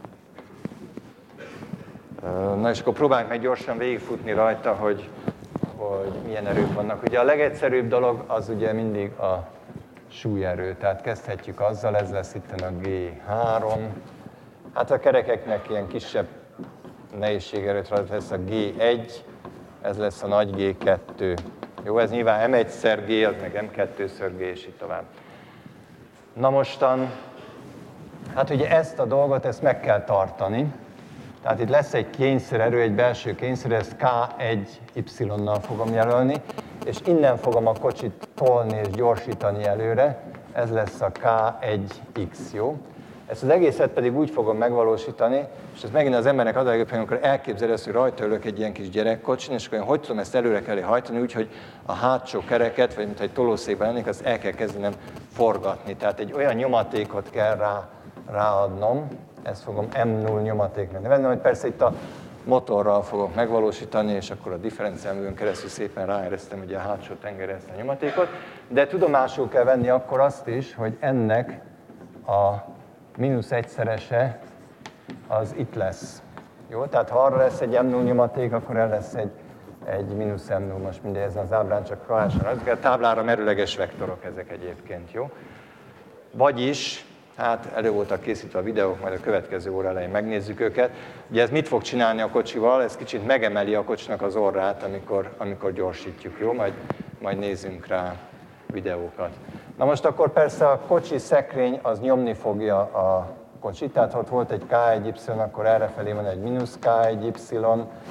Na és akkor próbáljuk meg gyorsan végigfutni rajta, hogy, hogy milyen erők vannak. Ugye a legegyszerűbb dolog az ugye mindig a súlyerő, tehát kezdhetjük azzal, ez lesz itt a gé három. Hát a kerekeknek ilyen kisebb nehézségerőt rajta lesz a gé egy, ez lesz a nagy gé kettő. Jó, ez nyilván em egy-szer G, az meg em kettő-szer G, és így tovább. Na mostan, hát ugye ezt a dolgot, ezt meg kell tartani. Tehát itt lesz egy kényszererő, egy belső kényszererő, ezt ká egy Y-nal fogom jelölni, és innen fogom a kocsit tolni és gyorsítani előre, ez lesz a ká egy X, jó? Ezt az egészet pedig úgy fogom megvalósítani, és ez megint az embernek az a legjobb, amikor elképzelő ezt, hogy rajta ülök egy ilyen kis gyerekkocsin, és akkor én hogy tudom ezt előre kell hajtani, úgyhogy a hátsó kereket, vagy mintha egy tolószékben lennék, azt el kell kezdenem forgatni. Tehát egy olyan nyomatékot kell rá, ráadnom, ezt fogom em null nyomatéknak nevezni, hogy persze itt a motorral fogok megvalósítani, és akkor a differenciálművön keresztül szépen ráeresztem ugye a hátsó tengerre ezt a nyomatékot, de tudomásul kell venni akkor azt is, hogy ennek a mínusz egyszerese az itt lesz. Jó? Tehát ha arra lesz egy em null nyomaték, akkor el lesz egy, egy mínusz em null, most mindegy ezen az ábrán csak halásan az. A táblára merőleges vektorok ezek egyébként, jó? Vagyis, hát elő voltak készítve a videók, majd a következő óra elején megnézzük őket. Ugye ez mit fog csinálni a kocsival? Ez kicsit megemeli a kocsinak az orrát, amikor, amikor gyorsítjuk, jó? Majd, majd nézzünk rá videókat. Na most akkor persze a kocsi szekrény az nyomni fogja a kocsit, tehát ott volt egy ká egy y, akkor errefelé van egy mínusz ká egy y,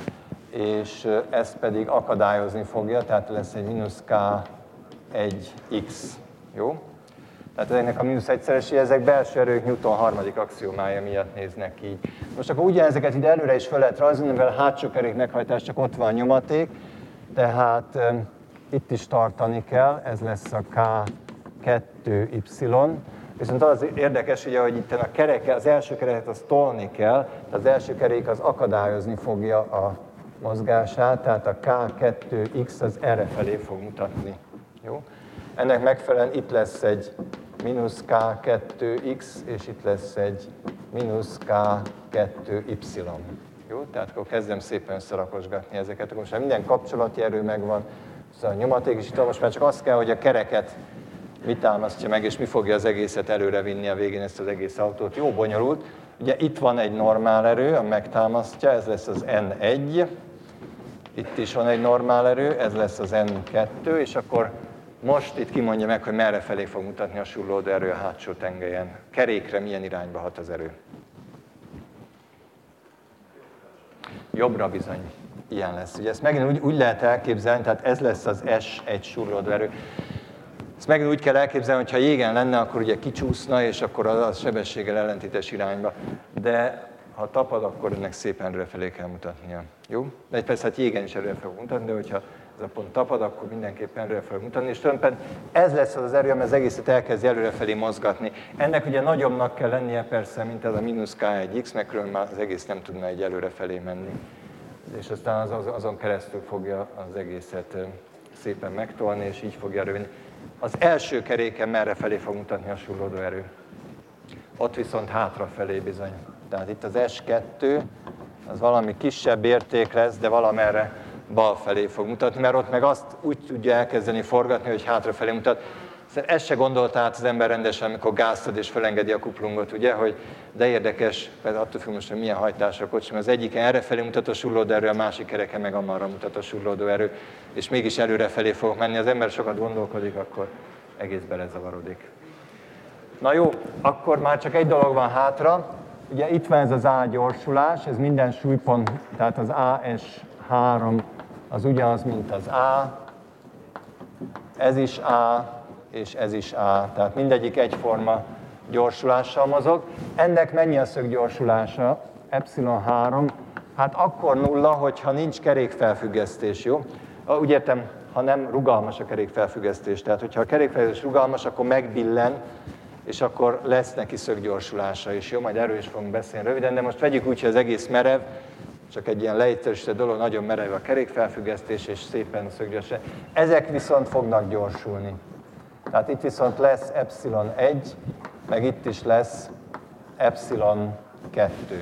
és ezt pedig akadályozni fogja, tehát lesz egy mínusz ká egy x, jó? Tehát ezeknek a mínusz egyszeresi, ezek belső erők Newton harmadik axiomája miatt néznek így. Most akkor ugye ezeket ide előre is fel lehet rajzolni, mivel a hátsó kerék meghajtás csak ott van a nyomaték, tehát um, itt is tartani kell, ez lesz a ká kettő y. Viszont az érdekes, ugye, hogy itt a kereke, az első kereket az tolni kell, az első kerék az akadályozni fogja a mozgását, tehát a ká kettő x az erre felé fog mutatni. Jó? Ennek megfelelően itt lesz egy mínusz ká kettő x, és itt lesz egy mínusz ká kettő y. Jó? Tehát akkor kezdem szépen összerakosgatni ezeket. Akkor most már minden kapcsolati erő megvan, szóval a nyomaték is itt, most már csak azt kell, hogy a kereket mit támasztja meg, és mi fogja az egészet előre vinni a végén ezt az egész autót. Jó bonyolult. Ugye itt van egy normál erő, ami megtámasztja, ez lesz az en egy. Itt is van egy normál erő, ez lesz az en kettő, és akkor most itt kimondja meg, hogy merre felé fog mutatni a surlódó erő a hátsó tengelyen. Kerékre milyen irányba hat az erő. Jobbra bizony. Ilyen lesz. Ugye ezt megint úgy, úgy lehet elképzelni, tehát ez lesz az es egy surlódó erő. Ezt megint úgy kell elképzelni, hogy ha jégen lenne, akkor ugye kicsúszna, és akkor az a sebességgel ellentétes irányba. De ha tapad, akkor ennek szépen előrefelé kell mutatnia. Jó? De persze hát jégen is előre fog mutatni, de hogyha ez a pont tapad, akkor mindenképpen előre fog mutatni. És tulajdonképpen ez lesz az erő, ami az egészet elkezdi előrefelé mozgatni. Ennek ugye nagyobbnak kell lennie persze, mint ez a mínusz ká egy x, mert különben már az egész nem tudna egy előrefelé menni. És aztán az, az, azon keresztül fogja az egészet szépen megtolni, és így fogja erővinni. Az első keréken merre felé fog mutatni a surlódó erő. Ott viszont hátrafelé bizony. Tehát itt az es kettő, az valami kisebb érték lesz, de valamerre bal felé fog mutatni, mert ott meg azt úgy tudja elkezdeni forgatni, hogy hátrafelé mutat. Szerintem ezt se gondolta át az ember rendesen, amikor gáztad és felengedi a kuplungot, ugye, hogy de érdekes, például attól függ most, hogy milyen hajtásra a kocsi, az egyiken errefelé mutat a surlódó erő, a másik kereken meg amarra mutat a surlódó erő, és mégis előrefelé fogok menni. Az ember sokat gondolkodik, akkor egész belezavarodik. Na jó, akkor már csak egy dolog van hátra. Ugye itt van ez az A gyorsulás, ez minden súlypont, tehát az á es három az ugyanaz, mint az A, ez is A, és ez is A, tehát mindegyik egyforma gyorsulással mozog. Ennek mennyi a szöggyorsulása? epszilon három, hát akkor nulla, hogyha nincs kerékfelfüggesztés, jó? Úgy értem, ha nem rugalmas a kerékfelfüggesztés, tehát hogyha a kerékfelfüggesztés rugalmas, akkor megbillen, és akkor lesz neki szöggyorsulása is, jó? Majd erről is fogunk beszélni röviden, de most vegyük úgy, hogy az egész merev, csak egy ilyen leegyszerűsített dolog, nagyon merev a kerékfelfüggesztés, és szépen szöggyorsulás. Ezek viszont fognak gyorsulni. Tehát itt viszont lesz epszilon egy, meg itt is lesz epszilon kettő.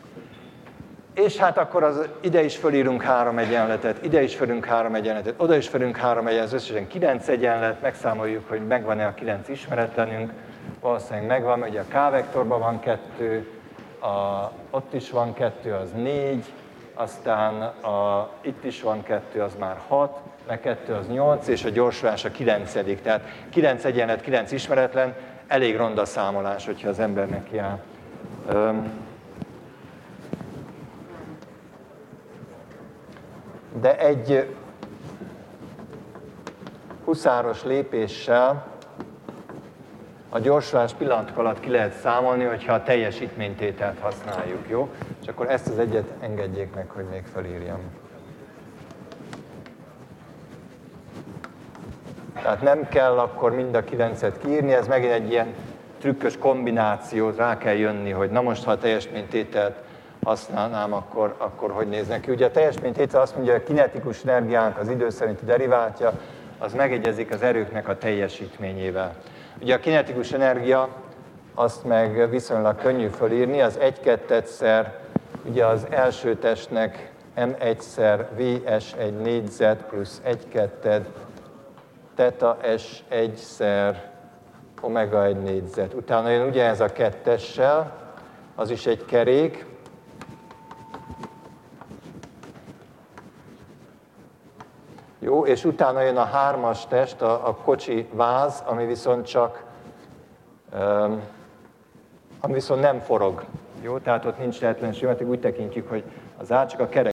És hát akkor az, ide is fölírunk három egyenletet, ide is fölünk három egyenletet, oda is fölünk három egyenletet, összesen kilenc egyenlet, megszámoljuk, hogy megvan-e a kilenc ismeretlenünk, valószínűleg megvan, ugye a K-vektorban van kettő, a, ott is van kettő, az négy, aztán a, itt is van kettő, az már hat, meg kettő az nyolc, és a gyorsulás a kilencedik. Tehát kilenc egyenlet, kilenc ismeretlen, elég ronda számolás, hogyha az embernek jár. De egy huszáros lépéssel a gyorsulás pillanatok alatt ki lehet számolni, hogyha a teljesítménytételt használjuk, jó? És akkor ezt az egyet engedjék meg, hogy még felírjam. Tehát nem kell akkor mind a kilencet kiírni, ez megint egy ilyen trükkös kombináció, rá kell jönni, hogy na most, ha a teljesítménytételt használnám, akkor, akkor hogy néznek ki. Ugye a teljesítménytétel azt mondja, hogy a kinetikus energiánk az idő szerinti deriváltja, az megegyezik az erőknek a teljesítményével. Ugye a kinetikus energia, azt meg viszonylag könnyű fölírni, az egy kettetszer, ugye az első testnek em egyszer vé es egy négyzet plusz egy ketted, teta es egyszer omega egy négyzet. Utána jön ugye ez a kettessel, az is egy kerék. Jó, és utána jön a hármas test, a, a kocsi váz, ami viszont csak, um, ami viszont nem forog. Jó, tehát ott nincs lehetetlenség, mert úgy tekintjük, hogy az áll, csak a kerek